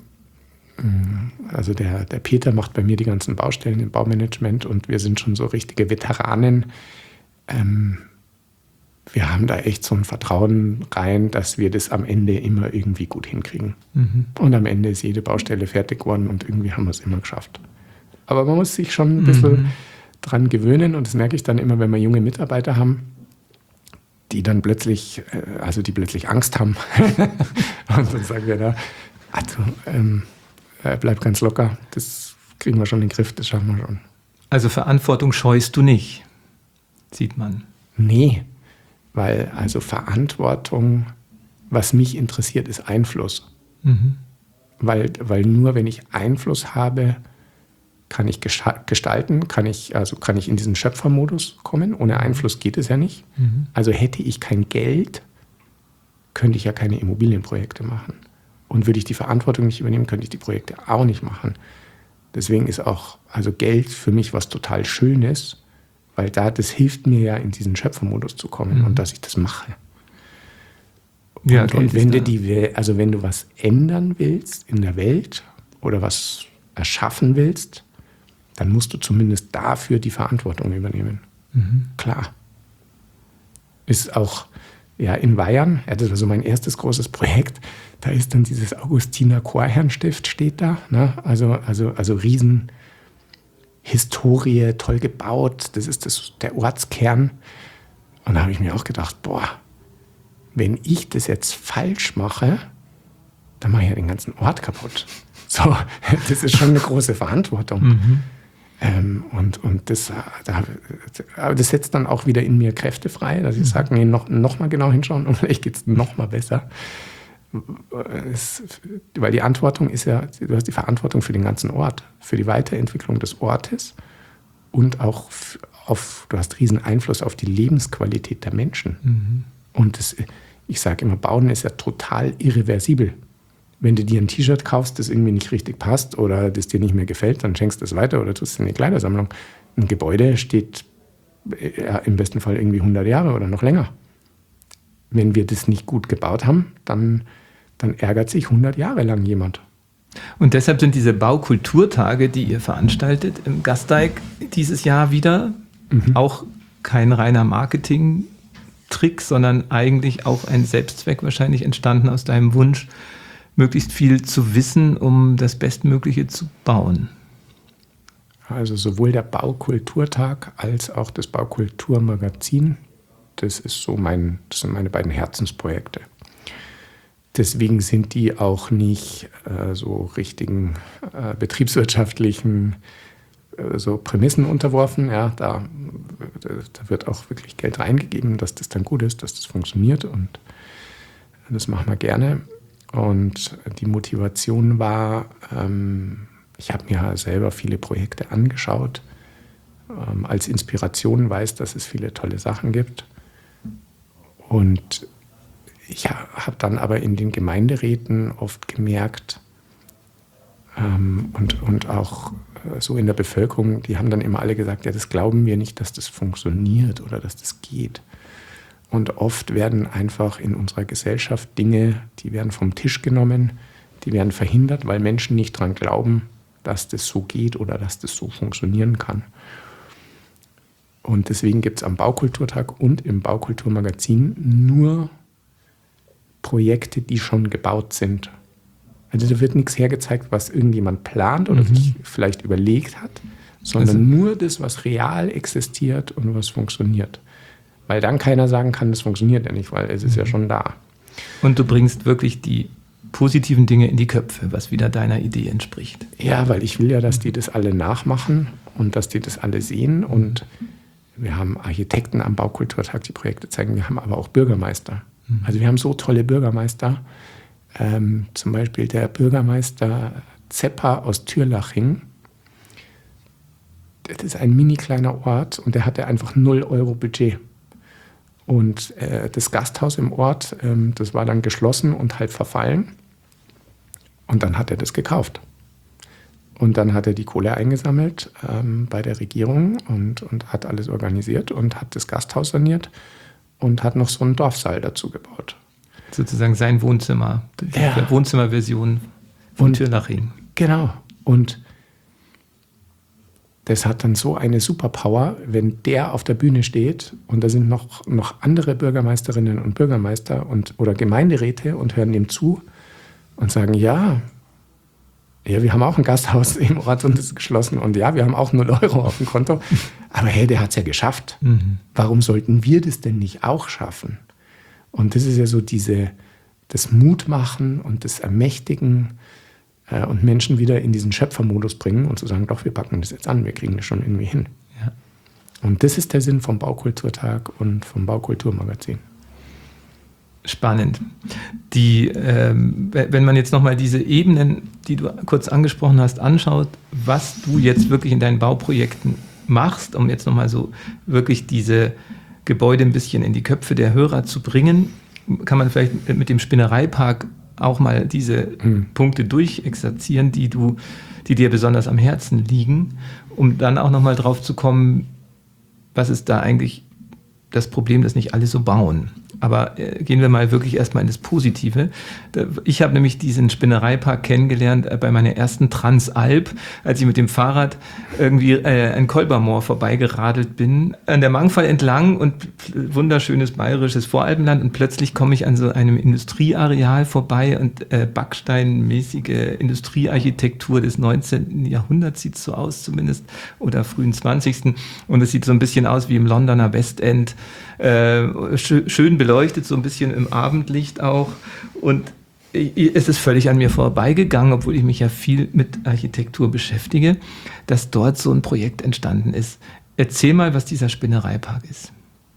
also der, der Peter macht bei mir die ganzen Baustellen im Baumanagement und wir sind schon so richtige Veteranen. Ähm, wir haben da echt so ein Vertrauen rein, dass wir das am Ende immer irgendwie gut hinkriegen. Mhm. Und am Ende ist jede Baustelle fertig geworden und irgendwie haben wir es immer geschafft. Aber man muss sich schon ein bisschen mhm. dran gewöhnen und das merke ich dann immer, wenn wir junge Mitarbeiter haben, die dann plötzlich, also die plötzlich Angst haben. Und dann sagen wir da, also, ähm, bleib ganz locker, das kriegen wir schon in den Griff, das schaffen wir schon. Also Verantwortung scheust du nicht, sieht man. Nee, weil also Verantwortung, was mich interessiert, ist Einfluss. Mhm. Weil, weil nur wenn ich Einfluss habe, kann ich gestalten, kann ich, also kann ich in diesen Schöpfermodus kommen. Ohne Einfluss geht es ja nicht. Mhm. Also hätte ich kein Geld, könnte ich ja keine Immobilienprojekte machen. Und würde ich die Verantwortung nicht übernehmen, könnte ich die Projekte auch nicht machen. Deswegen ist auch also Geld für mich was total Schönes, weil da, das hilft mir ja, in diesen Schöpfermodus zu kommen mhm. und dass ich das mache. Ja, und und wenn, du die, also wenn du was ändern willst in der Welt oder was erschaffen willst, dann musst du zumindest dafür die Verantwortung übernehmen. Mhm. Klar. Ist auch ja, in Weyern, ja, das war so mein erstes großes Projekt, da ist dann dieses Augustiner Chorherrenstift steht da, ne? also, also, also Riesenhistorie, toll gebaut, das ist das, der Ortskern. Und da habe ich mir auch gedacht, boah, wenn ich das jetzt falsch mache, dann mache ich ja den ganzen Ort kaputt. So, das ist schon eine große Verantwortung. Mhm. Ähm, und und das, da, das setzt dann auch wieder in mir Kräfte frei, dass ich sage, nee, noch, noch mal genau hinschauen und vielleicht geht es noch mal besser. Es, weil die Verantwortung ist ja, du hast die Verantwortung für den ganzen Ort, für die Weiterentwicklung des Ortes und auch auf, du hast riesen Einfluss auf die Lebensqualität der Menschen. Mhm. Und das, ich sage immer, Bauen ist ja total irreversibel. Wenn du dir ein T-Shirt kaufst, das irgendwie nicht richtig passt oder das dir nicht mehr gefällt, dann schenkst du es weiter oder tust es in die Kleidersammlung. Ein Gebäude steht ja, im besten Fall irgendwie hundert Jahre oder noch länger. Wenn wir das nicht gut gebaut haben, dann, dann ärgert sich hundert Jahre lang jemand. Und deshalb sind diese Baukulturtage, die ihr veranstaltet im Gasteig dieses Jahr wieder, mhm. auch kein reiner Marketing-Trick, sondern eigentlich auch ein Selbstzweck wahrscheinlich entstanden aus deinem Wunsch, möglichst viel zu wissen, um das Bestmögliche zu bauen. Also sowohl der Baukulturtag als auch das Baukulturmagazin, das ist so mein, das sind meine beiden Herzensprojekte. Deswegen sind die auch nicht äh, so richtigen äh, betriebswirtschaftlichen äh, so Prämissen unterworfen. Ja, da, da wird auch wirklich Geld reingegeben, dass das dann gut ist, dass das funktioniert und das machen wir gerne. Und die Motivation war, ähm, ich habe mir selber viele Projekte angeschaut, ähm, als Inspiration weiß, dass es viele tolle Sachen gibt. Und ich habe dann aber in den Gemeinderäten oft gemerkt, ähm, und, und auch äh, so in der Bevölkerung, die haben dann immer alle gesagt, ja, das glauben wir nicht, dass das funktioniert oder dass das geht. Und oft werden einfach in unserer Gesellschaft Dinge, die werden vom Tisch genommen, die werden verhindert, weil Menschen nicht daran glauben, dass das so geht oder dass das so funktionieren kann. Und deswegen gibt es am Baukulturtag und im Baukulturmagazin nur Projekte, die schon gebaut sind. Also da wird nichts hergezeigt, was irgendjemand plant oder mhm. sich vielleicht überlegt hat, sondern also nur das, was real existiert und was funktioniert. Weil dann keiner sagen kann, das funktioniert ja nicht, weil es ist ja schon da. Und du bringst wirklich die positiven Dinge in die Köpfe, was wieder deiner Idee entspricht. Ja, weil ich will ja, dass die das alle nachmachen und dass die das alle sehen. Und wir haben Architekten am Baukulturtag, die Projekte zeigen. Wir haben aber auch Bürgermeister. Also wir haben so tolle Bürgermeister. Ähm, zum Beispiel der Bürgermeister Zepper aus Türlaching. Das ist ein mini kleiner Ort und der hatte einfach null Euro Budget. Und äh, das Gasthaus im Ort, ähm, das war dann geschlossen und halt verfallen. Und dann hat er das gekauft. Und dann hat er die Kohle eingesammelt ähm, bei der Regierung und, und hat alles organisiert und hat das Gasthaus saniert und hat noch so einen Dorfsaal dazu gebaut. Sozusagen sein Wohnzimmer, die ja. Wohnzimmerversion von Türlaching. Genau. Und das hat dann so eine Superpower, wenn der auf der Bühne steht und da sind noch, noch andere Bürgermeisterinnen und Bürgermeister und, oder Gemeinderäte und hören ihm zu und sagen, ja, ja, wir haben auch ein Gasthaus im Ort und das ist geschlossen und ja, wir haben auch null Euro auf dem Konto, aber hey, der hat es ja geschafft. Mhm. Warum sollten wir das denn nicht auch schaffen? Und das ist ja so diese, das Mutmachen und das Ermächtigen äh, und Menschen wieder in diesen Schöpfermodus bringen und zu sagen, doch, wir packen das jetzt an, wir kriegen das schon irgendwie hin. Ja. Und das ist der Sinn vom Baukulturtag und vom Baukulturmagazin. Spannend. Die, ähm, wenn man jetzt nochmal diese Ebenen, die du kurz angesprochen hast, anschaut, was du jetzt wirklich in deinen Bauprojekten machst, um jetzt nochmal so wirklich diese Gebäude ein bisschen in die Köpfe der Hörer zu bringen, kann man vielleicht mit dem Spinnereipark auch mal diese mhm. Punkte durchexerzieren, die du, die dir besonders am Herzen liegen, um dann auch nochmal drauf zu kommen, was ist da eigentlich das Problem, dass nicht alle so bauen. Aber äh, gehen wir mal wirklich erstmal in das Positive. Ich habe nämlich diesen Spinnereipark kennengelernt äh, bei meiner ersten Transalp, als ich mit dem Fahrrad irgendwie äh, an Kolbermoor vorbeigeradelt bin, an der Mangfall entlang und wunderschönes bayerisches Voralpenland, und plötzlich komme ich an so einem Industrieareal vorbei und äh, backsteinmäßige Industriearchitektur des neunzehnten Jahrhunderts sieht so aus zumindest, oder frühen zwanzigsten Und es sieht so ein bisschen aus wie im Londoner Westend, äh, schön, schön beleuchtet, so ein bisschen im Abendlicht auch, und es ist völlig an mir vorbeigegangen, obwohl ich mich ja viel mit Architektur beschäftige, dass dort so ein Projekt entstanden ist. Erzähl mal, was dieser Spinnereipark ist.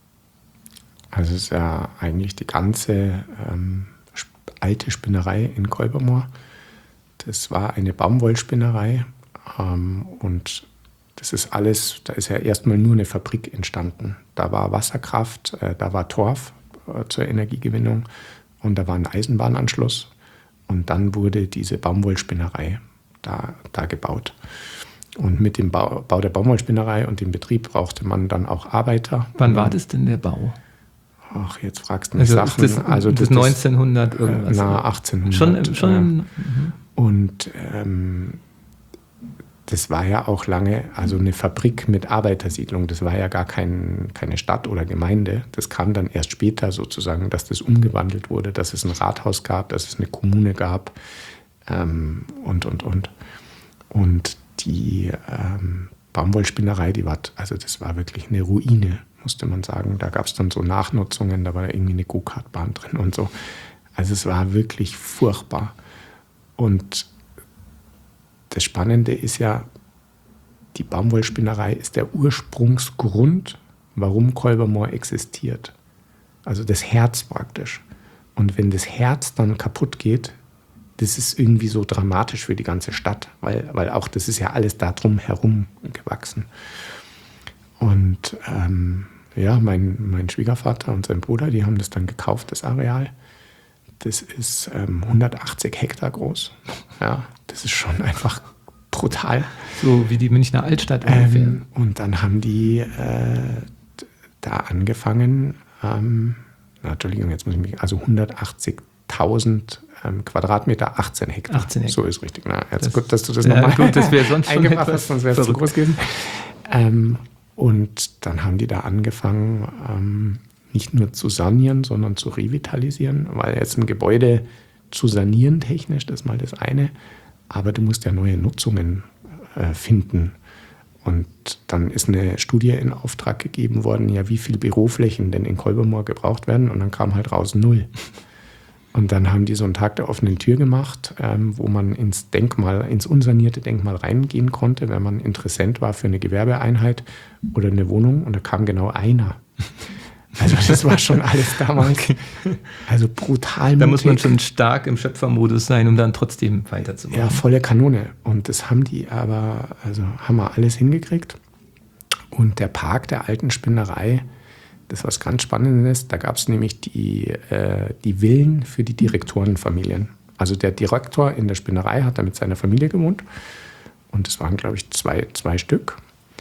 Also es ist ja eigentlich die ganze ähm, alte Spinnerei in Kolbermoor. Das war eine Baumwollspinnerei ähm, und das ist alles, da ist ja erstmal nur eine Fabrik entstanden. Da war Wasserkraft, äh, da war Torf äh, zur Energiegewinnung und da war ein Eisenbahnanschluss. Und dann wurde diese Baumwollspinnerei da, da gebaut. Und mit dem Bau, Bau der Baumwollspinnerei und dem Betrieb brauchte man dann auch Arbeiter. Wann war das denn der Bau? Ach, jetzt fragst du mich also Sachen. Das, also das, das neunzehnhundert irgendwas? Äh, na, achtzehnhundert. Schon, schon äh, im, mhm. Und ähm, das war ja auch lange, also eine Fabrik mit Arbeitersiedlung, das war ja gar kein, keine Stadt oder Gemeinde. Das kam dann erst später sozusagen, dass das umgewandelt wurde, dass es ein Rathaus gab, dass es eine Kommune gab ähm, und, und, und. Und die ähm, Baumwollspinnerei, die war, also das war wirklich eine Ruine, musste man sagen. Da gab es dann so Nachnutzungen, da war irgendwie eine Go-Kart-Bahn drin und so. Also es war wirklich furchtbar. Und das Spannende ist ja, die Baumwollspinnerei ist der Ursprungsgrund, warum Kolbermoor existiert. Also das Herz praktisch. Und wenn das Herz dann kaputt geht, das ist irgendwie so dramatisch für die ganze Stadt, weil, weil auch das ist ja alles da drum herum gewachsen. Und ähm, ja, mein, mein Schwiegervater und sein Bruder, die haben das dann gekauft, das Areal. Das ist ähm, hundertachtzig Hektar groß. Ja, das ist schon einfach brutal. So wie die Münchner Altstadt ungefähr. Ähm, und dann haben die äh, da angefangen, ähm, na, Entschuldigung, jetzt muss ich mich, also hundertachtzigtausend ähm, Quadratmeter, achtzehn Hektar. achtzehn Hektar. So ist richtig. Na, jetzt das, gut, dass du das ja, nochmal gut, das wäre sonst schon eingebracht hast, sonst wäre es zu groß gewesen. Ähm, und dann haben die da angefangen, ähm, nicht nur zu sanieren, sondern zu revitalisieren, weil jetzt ein Gebäude zu sanieren technisch, das ist mal das eine, aber du musst ja neue Nutzungen äh, finden. Und dann ist eine Studie in Auftrag gegeben worden, ja, wie viele Büroflächen denn in Kolbermoor gebraucht werden, und dann kam halt raus null. Und dann haben die so einen Tag der offenen Tür gemacht, ähm, wo man ins Denkmal, ins unsanierte Denkmal reingehen konnte, wenn man Interessent war für eine Gewerbeeinheit oder eine Wohnung, und da kam genau einer. Also das war schon alles damals, okay. Also brutal mutig. Da muss man schon stark im Schöpfermodus sein, um dann trotzdem weiterzumachen. Ja, volle Kanone. Und das haben die aber, also haben wir alles hingekriegt. Und der Park der alten Spinnerei, das ist was ganz Spannendes, da gab es nämlich die, äh, die Villen für die Direktorenfamilien. Also der Direktor in der Spinnerei hat da mit seiner Familie gewohnt. Und es waren, glaube ich, zwei, zwei Stück.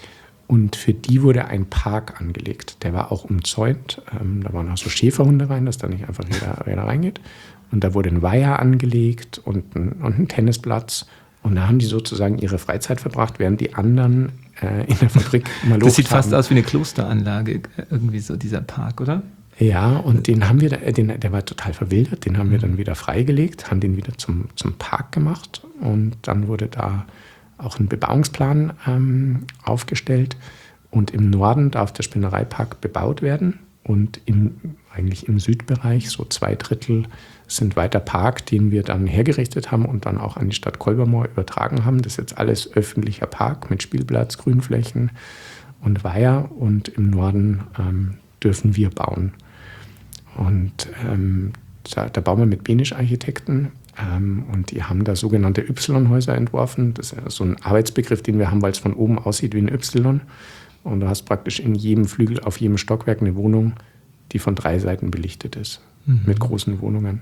Und für die wurde ein Park angelegt. Der war auch umzäunt. Ähm, da waren auch so Schäferhunde rein, dass da nicht einfach jeder, jeder reingeht. Und da wurde ein Weiher angelegt und ein, und ein Tennisplatz. Und da haben die sozusagen ihre Freizeit verbracht, während die anderen äh, in der Fabrik mal los. Das sieht fast aus wie eine Klosteranlage, irgendwie so dieser Park, oder? Ja, und den haben wir, den, der war total verwildert. Den haben wir dann wieder freigelegt, haben den wieder zum, zum Park gemacht. Und dann wurde da auch ein Bebauungsplan ähm, aufgestellt, und im Norden darf der Spinnereipark bebaut werden, und im, eigentlich im Südbereich, so zwei Drittel, sind weiter Park, den wir dann hergerichtet haben und dann auch an die Stadt Kolbermoor übertragen haben. Das ist jetzt alles öffentlicher Park mit Spielplatz, Grünflächen und Weiher, und im Norden ähm, dürfen wir bauen. Und ähm, da, da bauen wir mit Benisch-Architekten ähm, und die haben da sogenannte Y-Häuser entworfen. Das ist so ein Arbeitsbegriff, den wir haben, weil es von oben aussieht wie ein Y. Und du hast praktisch in jedem Flügel, auf jedem Stockwerk eine Wohnung, die von drei Seiten belichtet ist, mhm. mit großen Wohnungen.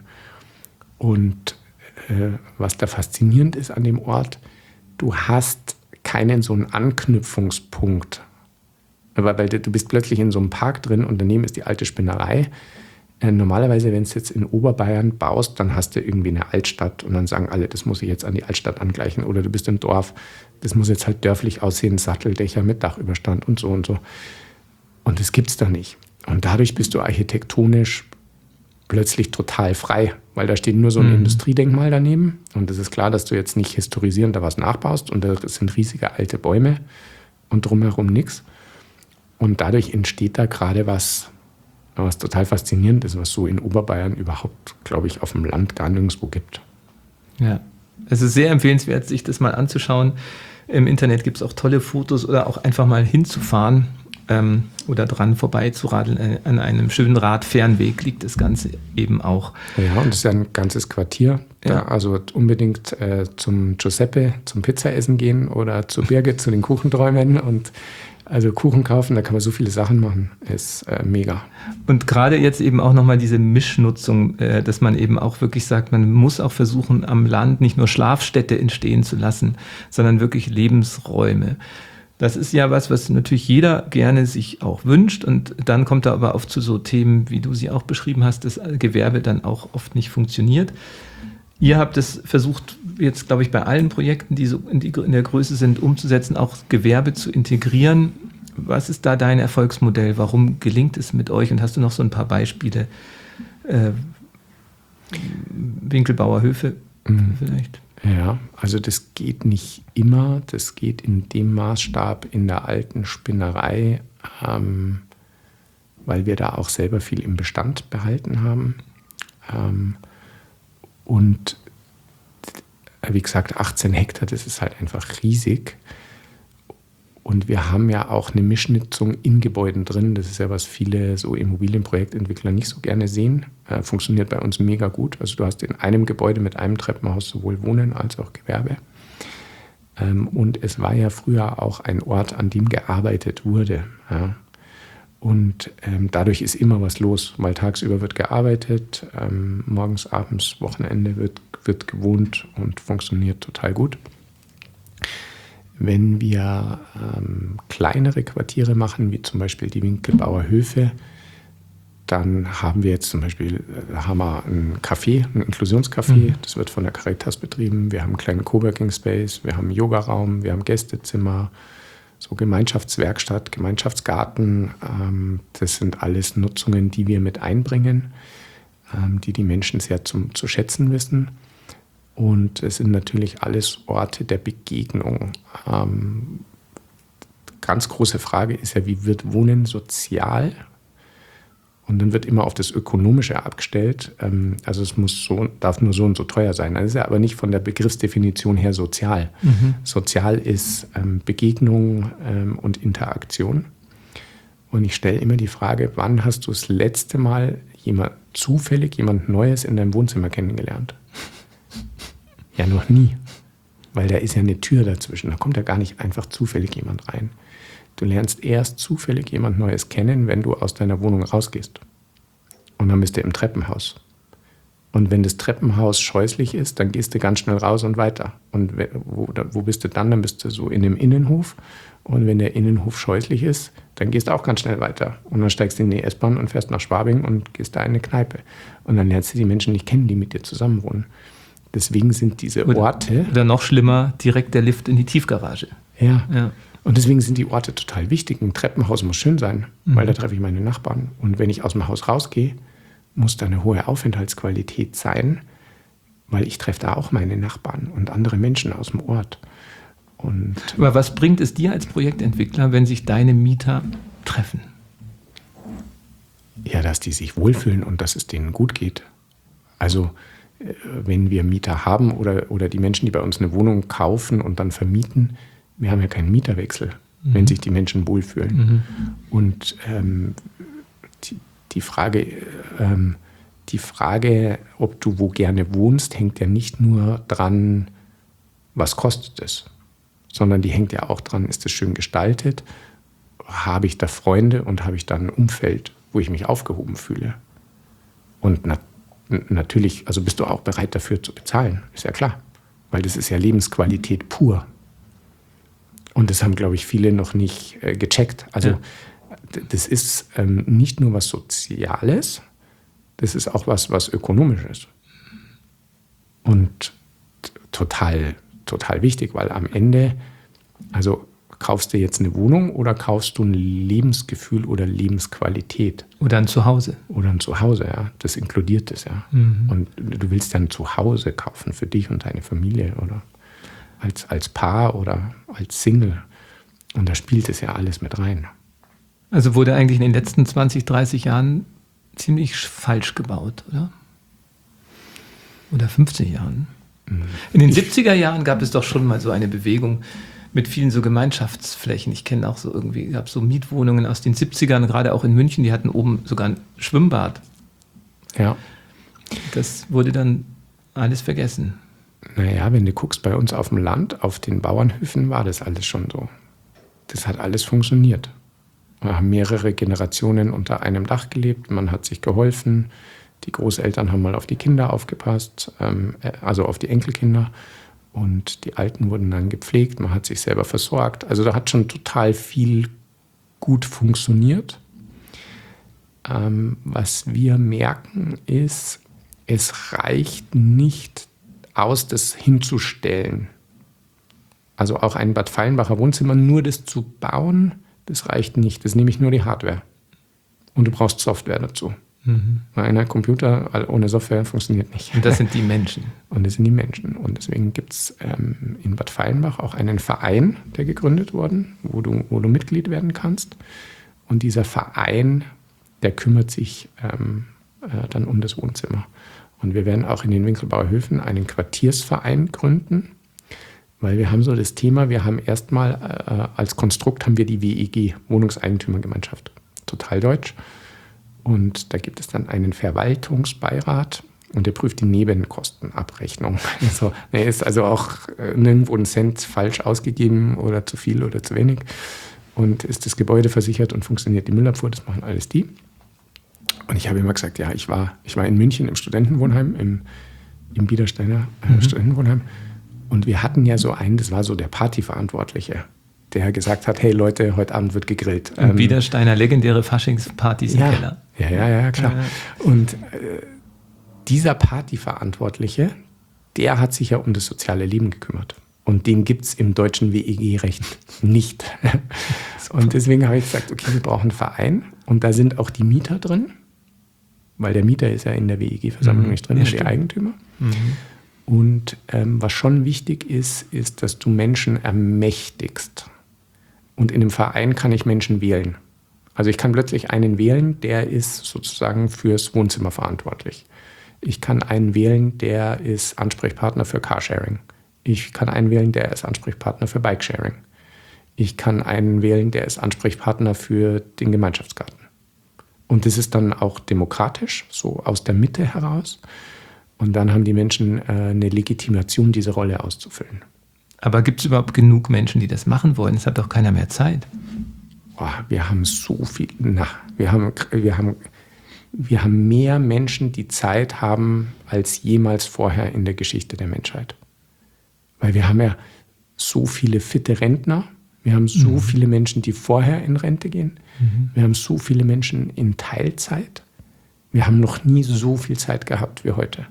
Und äh, was da faszinierend ist an dem Ort, du hast keinen so einen Anknüpfungspunkt. Aber weil du, du bist plötzlich in so einem Park drin und daneben ist die alte Spinnerei. Äh, normalerweise, wenn du jetzt in Oberbayern baust, dann hast du irgendwie eine Altstadt und dann sagen alle, das muss ich jetzt an die Altstadt angleichen. Oder du bist im Dorf, das muss jetzt halt dörflich aussehen, Satteldächer mit Dachüberstand und so und so. Und das gibt es da nicht. Und dadurch bist du architektonisch plötzlich total frei, weil da steht nur so ein mhm. Industriedenkmal daneben. Und es ist klar, dass du jetzt nicht historisierend da was nachbaust. Und da sind riesige alte Bäume und drumherum nichts. Und dadurch entsteht da gerade was, was total faszinierend ist, was so in Oberbayern überhaupt, glaube ich, auf dem Land gar nirgendwo gibt. Ja, es ist sehr empfehlenswert, sich das mal anzuschauen. Im Internet gibt es auch tolle Fotos oder auch einfach mal hinzufahren ähm, oder dran vorbeizuradeln. An einem schönen Radfernweg liegt das Ganze eben auch. Ja, und es ist ja ein ganzes Quartier. Da ja. Also unbedingt äh, zum Giuseppe zum Pizzaessen gehen oder zur Birgit zu den Kuchenträumen und also Kuchen kaufen, da kann man so viele Sachen machen, ist äh, mega. Und gerade jetzt eben auch nochmal diese Mischnutzung, äh, dass man eben auch wirklich sagt, man muss auch versuchen, am Land nicht nur Schlafstädte entstehen zu lassen, sondern wirklich Lebensräume. Das ist ja was, was natürlich jeder gerne sich auch wünscht und dann kommt er aber oft zu so Themen, wie du sie auch beschrieben hast, dass Gewerbe dann auch oft nicht funktioniert. Ihr habt es versucht, jetzt glaube ich bei allen Projekten, die so in, die, in der Größe sind, umzusetzen, auch Gewerbe zu integrieren. Was ist da dein Erfolgsmodell? Warum gelingt es mit euch? Und hast du noch so ein paar Beispiele? Äh, Winkelbauer Höfe mhm. vielleicht? Ja, also das geht nicht immer. Das geht in dem Maßstab in der alten Spinnerei, ähm, weil wir da auch selber viel im Bestand behalten haben. Ähm, Und wie gesagt, achtzehn Hektar, das ist halt einfach riesig. Und wir haben ja auch eine Mischnutzung in Gebäuden drin. Das ist ja, was viele so Immobilienprojektentwickler nicht so gerne sehen. Äh, funktioniert bei uns mega gut. Also du hast in einem Gebäude mit einem Treppenhaus sowohl Wohnen als auch Gewerbe. Ähm, und es war ja früher auch ein Ort, an dem gearbeitet wurde. Ja. Und ähm, dadurch ist immer was los, weil tagsüber wird gearbeitet, ähm, morgens, abends, Wochenende wird, wird gewohnt und funktioniert total gut. Wenn wir ähm, kleinere Quartiere machen, wie zum Beispiel die Winkelbauer Höfe, dann haben wir jetzt zum Beispiel äh, haben wir ein Café, ein Inklusionscafé, mhm. das wird von der Caritas betrieben. Wir haben einen kleinen Coworking Space, wir haben einen Yogaraum, wir haben Gästezimmer, so Gemeinschaftswerkstatt, Gemeinschaftsgarten, ähm, das sind alles Nutzungen, die wir mit einbringen, ähm, die die Menschen sehr zum, zu schätzen wissen. Und es sind natürlich alles Orte der Begegnung. Ähm, ganz große Frage ist ja, wie wird Wohnen sozial? Und dann wird immer auf das Ökonomische abgestellt. Ähm, also es muss so, darf nur so und so teuer sein. Das ist ja aber nicht von der Begriffsdefinition her sozial. Mhm. Sozial ist ähm, Begegnung ähm, und Interaktion. Und ich stelle immer die Frage, wann hast du das letzte Mal jemand, zufällig jemand Neues in deinem Wohnzimmer kennengelernt? Ja, noch nie. Weil da ist ja eine Tür dazwischen. Da kommt ja gar nicht einfach zufällig jemand rein. Du lernst erst zufällig jemand Neues kennen, wenn du aus deiner Wohnung rausgehst. Und dann bist du im Treppenhaus. Und wenn das Treppenhaus scheußlich ist, dann gehst du ganz schnell raus und weiter. Und wo, wo bist du dann? Dann bist du so in dem Innenhof. Und wenn der Innenhof scheußlich ist, dann gehst du auch ganz schnell weiter. Und dann steigst du in die S-Bahn und fährst nach Schwabing und gehst da in eine Kneipe. Und dann lernst du die Menschen nicht kennen, die mit dir zusammenwohnen. Deswegen sind diese Orte... Oder noch schlimmer, direkt der Lift in die Tiefgarage. Ja, ja. Und deswegen sind die Orte total wichtig. Ein Treppenhaus muss schön sein, mhm. weil da treffe ich meine Nachbarn. Und wenn ich aus dem Haus rausgehe, muss da eine hohe Aufenthaltsqualität sein, weil ich treffe da auch meine Nachbarn und andere Menschen aus dem Ort. Und Aber was bringt es dir als Projektentwickler, wenn sich deine Mieter treffen? Ja, dass die sich wohlfühlen und dass es denen gut geht. Also wenn wir Mieter haben oder, oder die Menschen, die bei uns eine Wohnung kaufen und dann vermieten, wir haben ja keinen Mieterwechsel, mhm. wenn sich die Menschen wohlfühlen. Mhm. Und ähm, die, die Frage, ähm, die Frage, ob du wo gerne wohnst, hängt ja nicht nur dran, was kostet es, sondern die hängt ja auch dran, ist es schön gestaltet, habe ich da Freunde und habe ich da ein Umfeld, wo ich mich aufgehoben fühle. Und na, natürlich, also bist du auch bereit dafür zu bezahlen, ist ja klar, weil das ist ja Lebensqualität pur. Und das haben, glaube ich, viele noch nicht äh, gecheckt. Also ja. Das ist ähm, nicht nur was Soziales, das ist auch was, was Ökonomisches. Und t- total, total wichtig, weil am Ende, also kaufst du jetzt eine Wohnung oder kaufst du ein Lebensgefühl oder Lebensqualität? Oder ein Zuhause. Oder ein Zuhause, ja. Das inkludiert das, ja. Mhm. Und du willst ja ein Zuhause kaufen für dich und deine Familie oder als, als Paar oder als Single. Und da spielt es ja alles mit rein. Also wurde eigentlich in den letzten zwanzig, dreißig Jahren ziemlich falsch gebaut, oder? Oder fünfzig Jahren. In den siebziger Jahren gab es doch schon mal so eine Bewegung mit vielen so Gemeinschaftsflächen. Ich kenne auch so irgendwie, gab so Mietwohnungen aus den siebzigern, gerade auch in München, die hatten oben sogar ein Schwimmbad. Ja. Das wurde dann alles vergessen. Naja, wenn du guckst, bei uns auf dem Land, auf den Bauernhöfen war das alles schon so. Das hat alles funktioniert. Wir haben mehrere Generationen unter einem Dach gelebt, man hat sich geholfen, die Großeltern haben mal auf die Kinder aufgepasst, ähm, also auf die Enkelkinder und die Alten wurden dann gepflegt, man hat sich selber versorgt. Also da hat schon total viel gut funktioniert. Ähm, was wir merken ist, es reicht nicht aus, das hinzustellen. Also auch ein Bad Fallenbacher Wohnzimmer, nur das zu bauen, das reicht nicht. Das ist nämlich nur die Hardware. Und du brauchst Software dazu. Mhm. Weil ein Computer ohne Software funktioniert nicht. Und das sind die Menschen. Und das sind die Menschen. Und deswegen gibt es ähm, in Bad Fallenbach auch einen Verein, der gegründet wurde, wo du, wo du Mitglied werden kannst. Und dieser Verein, der kümmert sich ähm, äh, dann um das Wohnzimmer. Und wir werden auch in den Winkelbauer Höfen einen Quartiersverein gründen, weil wir haben so das Thema, wir haben erstmal äh, als Konstrukt haben wir die W E G, Wohnungseigentümergemeinschaft, total deutsch. Und da gibt es dann einen Verwaltungsbeirat und der prüft die Nebenkostenabrechnung. Also, ne, ist also auch äh, nirgendwo ein Cent falsch ausgegeben oder zu viel oder zu wenig. Und ist das Gebäude versichert und funktioniert die Müllabfuhr, das machen alles die. Und ich habe immer gesagt, ja, ich war, ich war in München im Studentenwohnheim, im, im Biedersteiner äh, mhm. Studentenwohnheim. Und wir hatten ja so einen, das war so der Partyverantwortliche, der gesagt hat, hey Leute, heute Abend wird gegrillt. Im ähm, Biedersteiner legendäre Faschingspartys ja, im Keller. Ja, ja, ja, klar. Ja. Und äh, dieser Partyverantwortliche, der hat sich ja um das soziale Leben gekümmert. Und den gibt es im deutschen W E G-Recht nicht. Und deswegen habe ich gesagt, okay, wir brauchen einen Verein. Und da sind auch die Mieter drin, weil der Mieter ist ja in der W E G-Versammlung mhm. nicht drin, ja, der Eigentümer. Mhm. Und ähm, was schon wichtig ist, ist, dass du Menschen ermächtigst. Und in einem Verein kann ich Menschen wählen. Also ich kann plötzlich einen wählen, der ist sozusagen fürs Wohnzimmer verantwortlich. Ich kann einen wählen, der ist Ansprechpartner für Carsharing. Ich kann einen wählen, der ist Ansprechpartner für Bikesharing. Ich kann einen wählen, der ist Ansprechpartner für den Gemeinschaftsgarten. Und das ist dann auch demokratisch, so aus der Mitte heraus. Und dann haben die Menschen äh, eine Legitimation, diese Rolle auszufüllen. Aber gibt es überhaupt genug Menschen, die das machen wollen? Es hat doch keiner mehr Zeit. Oh, wir haben so viel, na, wir haben, wir haben, wir haben mehr Menschen, die Zeit haben, als jemals vorher in der Geschichte der Menschheit. Weil wir haben ja so viele fitte Rentner, wir haben so mhm. viele Menschen, die vorher in Rente gehen, mhm. wir haben so viele Menschen in Teilzeit. Wir haben noch nie so viel Zeit gehabt wie heute.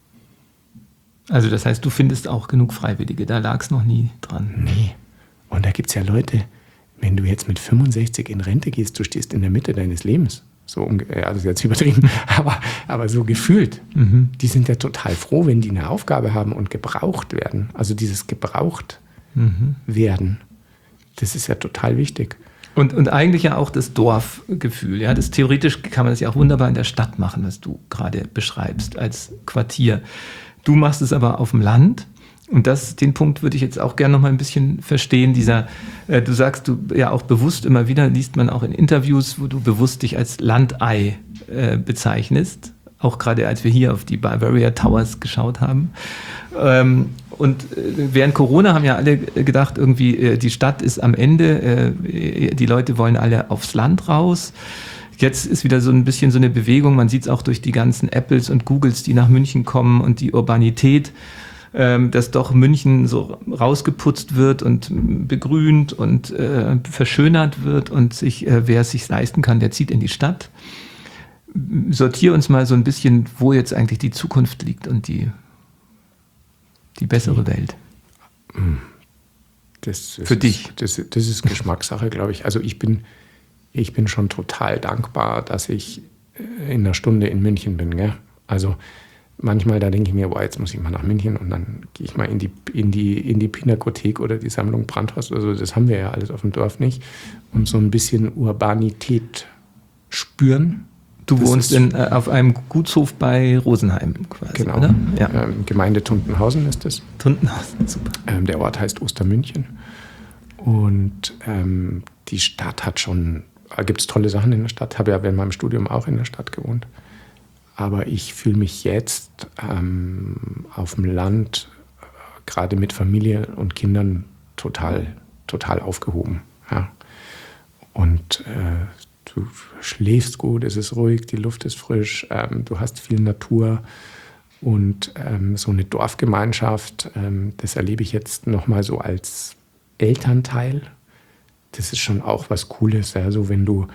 Also das heißt, du findest auch genug Freiwillige, da lag es noch nie dran. Nee. Und da gibt es ja Leute, wenn du jetzt mit fünfundsechzig in Rente gehst, du stehst in der Mitte deines Lebens. So, ja, das ist jetzt übertrieben, aber, aber so gefühlt. Mhm. Die sind ja total froh, wenn die eine Aufgabe haben und gebraucht werden. Also dieses gebraucht mhm. werden, das ist ja total wichtig. Und, und eigentlich ja auch das Dorfgefühl. Ja? Das, theoretisch kann man das ja auch wunderbar in der Stadt machen, was du gerade beschreibst, als Quartier. Du machst es aber auf dem Land. Und das, den Punkt würde ich jetzt auch gerne noch mal ein bisschen verstehen. Dieser, äh, du sagst du ja auch bewusst immer wieder, liest man auch in Interviews, wo du bewusst dich als Landei äh, bezeichnest. auch gerade als wir hier auf die Bavaria Towers geschaut haben. Ähm, und während Corona haben ja alle gedacht, irgendwie äh, die Stadt ist am Ende, äh, die Leute wollen alle aufs Land raus. Jetzt ist wieder so ein bisschen so eine Bewegung, man sieht es auch durch die ganzen Apples und Googles, die nach München kommen und die Urbanität, ähm, dass doch München so rausgeputzt wird und begrünt und äh, verschönert wird und sich, äh, wer es sich leisten kann, der zieht in die Stadt. Sortier uns mal so ein bisschen, wo jetzt eigentlich die Zukunft liegt und die, die bessere Welt. Das ist, Für dich. Das, das ist Geschmackssache, glaube ich. Also ich bin, ich bin schon total dankbar, dass ich in einer Stunde in München bin. Gell? Also manchmal, da denke ich mir, boah, jetzt muss ich mal nach München und dann gehe ich mal in die, in die, in die Pinakothek oder die Sammlung Brandhorst. Also das haben wir ja alles auf dem Dorf nicht. Und so ein bisschen Urbanität spüren. Du das wohnst in, äh, auf einem Gutshof bei Rosenheim quasi, genau, oder? Ja. Ähm, Gemeinde Tuntenhausen ist das. Tuntenhausen, super. Ähm, der Ort heißt Ostermünchen. Und ähm, die Stadt hat schon, da gibt es tolle Sachen in der Stadt. Habe ja während meinem Studium auch in der Stadt gewohnt. Aber ich fühle mich jetzt ähm, auf dem Land, äh, gerade mit Familie und Kindern, total, total aufgehoben. Ja. Und äh, du schläfst gut, es ist ruhig, die Luft ist frisch, ähm, du hast viel Natur und ähm, so eine Dorfgemeinschaft, ähm, das erlebe ich jetzt nochmal so als Elternteil. Das ist schon auch was Cooles. Ja? So wenn du,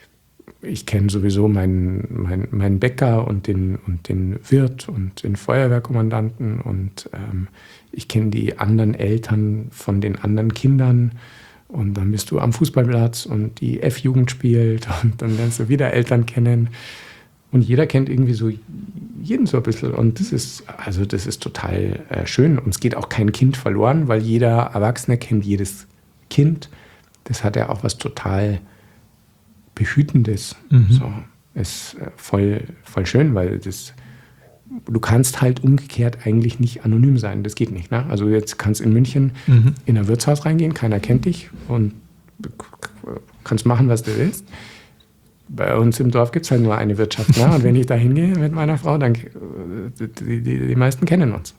ich kenne sowieso meinen, meinen, meinen Bäcker und den, und den Wirt und den Feuerwehrkommandanten und ähm, ich kenne die anderen Eltern von den anderen Kindern. Und dann bist du am Fußballplatz und die F-Jugend spielt und dann lernst du wieder Eltern kennen. Und jeder kennt irgendwie so jeden so ein bisschen. Und das ist, also das ist total äh, schön. Und es geht auch kein Kind verloren, weil jeder Erwachsene kennt jedes Kind. Das hat ja auch was total Behütendes. Mhm. So, ist äh, voll, voll schön, weil das, du kannst halt umgekehrt eigentlich nicht anonym sein. Das geht nicht. Ne? Also jetzt kannst du in München mhm. in ein Wirtshaus reingehen, keiner kennt dich und kannst machen, was du willst. Bei uns im Dorf gibt es halt nur eine Wirtschaft. Ne? Und wenn ich da hingehe mit meiner Frau, dann die, die, die meisten kennen uns.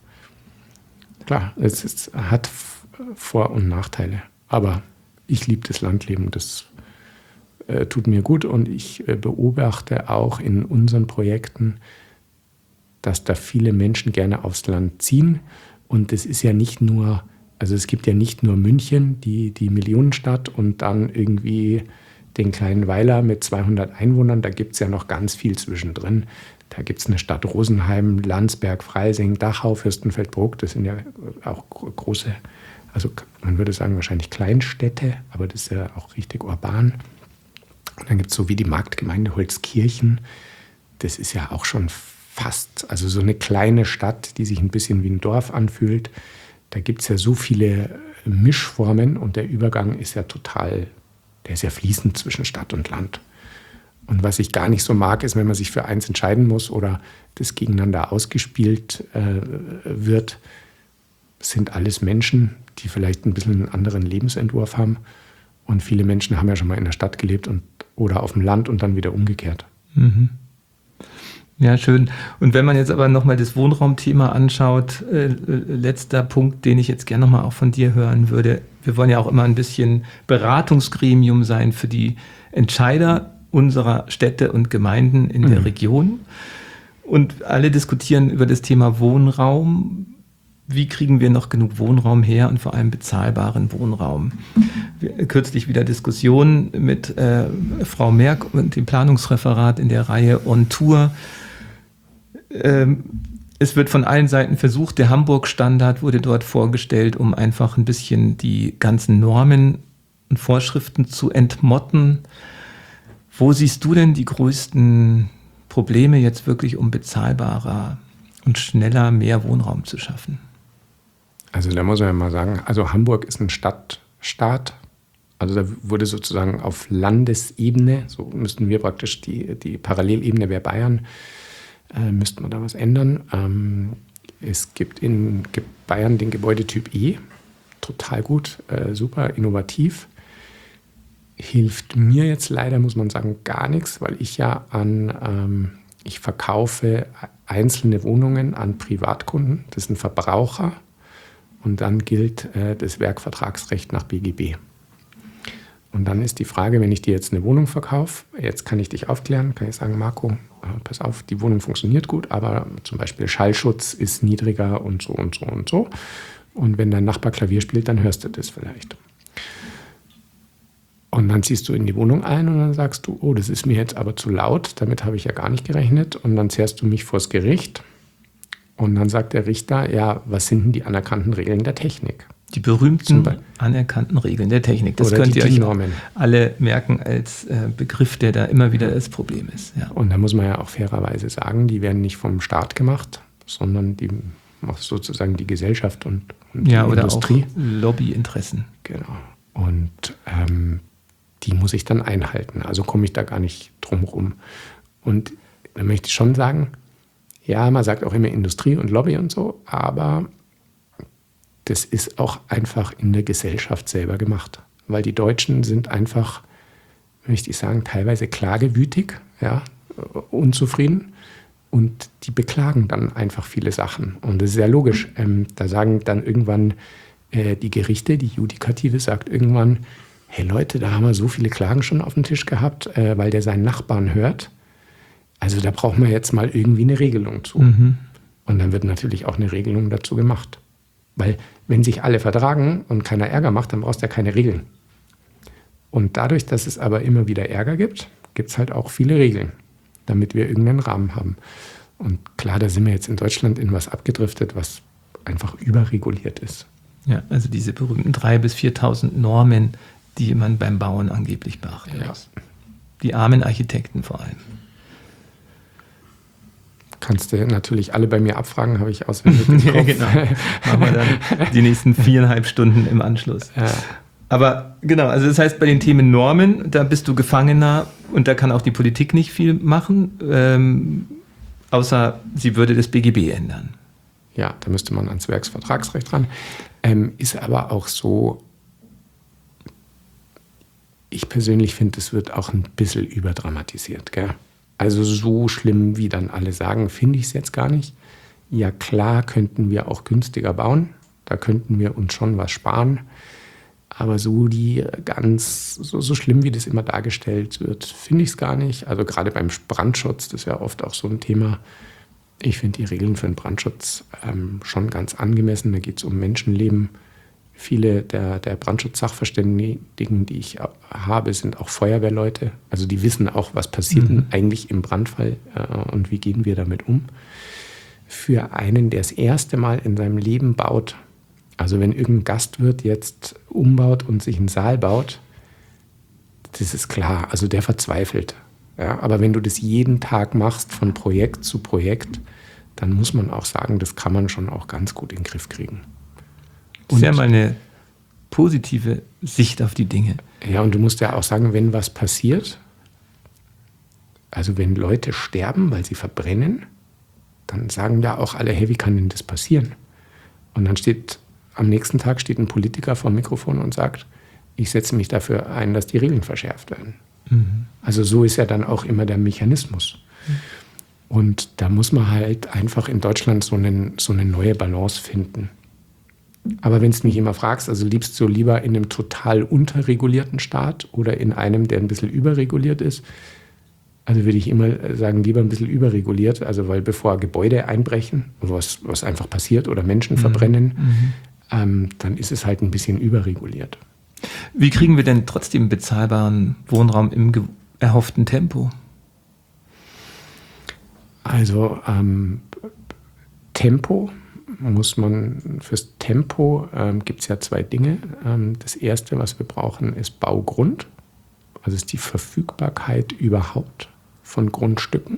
Klar, es ist, hat Vor- und Nachteile. Aber ich liebe das Landleben, das äh, tut mir gut. Und ich äh, beobachte auch in unseren Projekten, dass da viele Menschen gerne aufs Land ziehen. Und das ist ja nicht nur, also es gibt ja nicht nur München, die, die Millionenstadt und dann irgendwie den kleinen Weiler mit zweihundert Einwohnern, da gibt es ja noch ganz viel zwischendrin. Da gibt es eine Stadt Rosenheim, Landsberg, Freising, Dachau, Fürstenfeldbruck, das sind ja auch große, also man würde sagen wahrscheinlich Kleinstädte, aber das ist ja auch richtig urban. Und dann gibt es so wie die Marktgemeinde Holzkirchen, das ist ja auch schon fast, also so eine kleine Stadt, die sich ein bisschen wie ein Dorf anfühlt. Da gibt es ja so viele Mischformen und der Übergang ist ja total, der ist ja fließend zwischen Stadt und Land. Und was ich gar nicht so mag, ist, wenn man sich für eins entscheiden muss oder das gegeneinander ausgespielt äh, wird, sind alles Menschen, die vielleicht ein bisschen einen anderen Lebensentwurf haben. Und viele Menschen haben ja schon mal in der Stadt gelebt und, oder auf dem Land und dann wieder umgekehrt. Mhm. Ja, schön. Und wenn man jetzt aber nochmal das Wohnraumthema anschaut, äh, letzter Punkt, den ich jetzt gerne nochmal auch von dir hören würde. Wir wollen ja auch immer ein bisschen Beratungsgremium sein für die Entscheider unserer Städte und Gemeinden in mhm. der Region. Und alle diskutieren über das Thema Wohnraum. Wie kriegen wir noch genug Wohnraum her und vor allem bezahlbaren Wohnraum? Wir, kürzlich wieder Diskussionen mit äh, Frau Merck und dem Planungsreferat in der Reihe On Tour. Ähm, es wird von allen Seiten versucht, der Hamburg-Standard wurde dort vorgestellt, um einfach ein bisschen die ganzen Normen und Vorschriften zu entmotten. Wo siehst du denn die größten Probleme jetzt wirklich, um bezahlbarer und schneller mehr Wohnraum zu schaffen? Also da muss man ja mal sagen, also Hamburg ist ein Stadtstaat. Also da wurde sozusagen auf Landesebene, so müssten wir praktisch, die, die Parallelebene wäre Bayern, äh, müssten wir da was ändern. Ähm, es gibt in Bayern den Gebäudetyp E, total gut, äh, super innovativ. Hilft mir jetzt leider, muss man sagen, gar nichts, weil ich ja an, ähm, ich verkaufe einzelne Wohnungen an Privatkunden, das sind Verbraucher, und dann gilt äh, das Werkvertragsrecht nach B G B. Und dann ist die Frage, wenn ich dir jetzt eine Wohnung verkaufe, jetzt kann ich dich aufklären, kann ich sagen, Marco, äh, pass auf, die Wohnung funktioniert gut, aber zum Beispiel Schallschutz ist niedriger und so und so und so. Und wenn dein Nachbar Klavier spielt, dann hörst du das vielleicht. Und dann ziehst du in die Wohnung ein und dann sagst du, oh, das ist mir jetzt aber zu laut, damit habe ich ja gar nicht gerechnet. Und dann zerrst du mich vors Gericht. Und dann sagt der Richter, ja, was sind denn die anerkannten Regeln der Technik? Die berühmten anerkannten Regeln der Technik. Das Oder könnt die ihr euch Normen. alle merken als äh, Begriff, der da immer wieder das Problem ist. Ja. Und da muss man ja auch fairerweise sagen, die werden nicht vom Staat gemacht, sondern die macht sozusagen die Gesellschaft und, und ja, die oder Industrie. Auch Lobbyinteressen. Genau. Und ähm, die muss ich dann einhalten. Also komme ich da gar nicht drum rum. Und da möchte ich schon sagen, ja, man sagt auch immer Industrie und Lobby und so, aber das ist auch einfach in der Gesellschaft selber gemacht. Weil die Deutschen sind einfach, möchte ich sagen, teilweise klagewütig, ja, unzufrieden. Und die beklagen dann einfach viele Sachen. Und das ist sehr logisch. Ähm, da sagen dann irgendwann äh, die Gerichte, die Judikative sagt irgendwann, hey Leute, da haben wir so viele Klagen schon auf dem Tisch gehabt, äh, weil der seinen Nachbarn hört. Also da brauchen wir jetzt mal irgendwie eine Regelung zu. Mhm. Und dann wird natürlich auch eine Regelung dazu gemacht. Weil wenn sich alle vertragen und keiner Ärger macht, dann brauchst du ja keine Regeln. Und dadurch, dass es aber immer wieder Ärger gibt, gibt es halt auch viele Regeln, damit wir irgendeinen Rahmen haben. Und klar, da sind wir jetzt in Deutschland in was abgedriftet, was einfach überreguliert ist. Ja, also diese berühmten dreitausend bis viertausend Normen, die man beim Bauen angeblich beachten ja. muss. Die armen Architekten vor allem. Kannst du natürlich alle bei mir abfragen, habe ich auswendig im Kopf. Ja, genau. Machen wir dann die nächsten viereinhalb Stunden im Anschluss. Ja. Aber genau, also das heißt, bei den Themen Normen, da bist du Gefangener und da kann auch die Politik nicht viel machen, ähm, außer sie würde das B G B ändern. Ja, da müsste man ans Werksvertragsrecht ran. Ähm, ist aber auch so, ich persönlich finde, es wird auch ein bisschen überdramatisiert, gell? Also so schlimm, wie dann alle sagen, finde ich es jetzt gar nicht. Ja klar, könnten wir auch günstiger bauen. Da könnten wir uns schon was sparen. Aber so die ganz, so, so schlimm, wie das immer dargestellt wird, finde ich es gar nicht. Also gerade beim Brandschutz, das ist ja oft auch so ein Thema. Ich finde die Regeln für den Brandschutz ähm, schon ganz angemessen. Da geht es um Menschenleben. Viele der, der Brandschutzsachverständigen, die ich habe, sind auch Feuerwehrleute. Also die wissen auch, was passiert mhm. eigentlich im Brandfall äh, und wie gehen wir damit um. Für einen, der das erste Mal in seinem Leben baut, also wenn irgendein Gastwirt jetzt umbaut und sich einen Saal baut, das ist klar, also der verzweifelt. Ja, aber wenn du das jeden Tag machst, von Projekt zu Projekt, dann muss man auch sagen, das kann man schon auch ganz gut in den Griff kriegen. Das ist ja mal eine positive Sicht auf die Dinge. Ja, und du musst ja auch sagen, wenn was passiert, also wenn Leute sterben, weil sie verbrennen, dann sagen da auch alle, hey, wie kann denn das passieren? Und dann steht, am nächsten Tag steht ein Politiker vor dem Mikrofon und sagt, ich setze mich dafür ein, dass die Regeln verschärft werden. Mhm. Also so ist ja dann auch immer der Mechanismus. Mhm. Und da muss man halt einfach in Deutschland so, einen, so eine neue Balance finden. Aber wenn du mich immer fragst, also liebst du lieber in einem total unterregulierten Staat oder in einem, der ein bisschen überreguliert ist? Also würde ich immer sagen, lieber ein bisschen überreguliert, also weil bevor Gebäude einbrechen, was, was einfach passiert oder Menschen mhm. verbrennen, mhm. Ähm, dann ist es halt ein bisschen überreguliert. Wie kriegen wir denn trotzdem bezahlbaren Wohnraum im ge- erhofften Tempo? Also ähm, Tempo muss man, fürs Tempo ähm, gibt es ja zwei Dinge. Ähm, das erste, was wir brauchen, ist Baugrund. Also ist die Verfügbarkeit überhaupt von Grundstücken.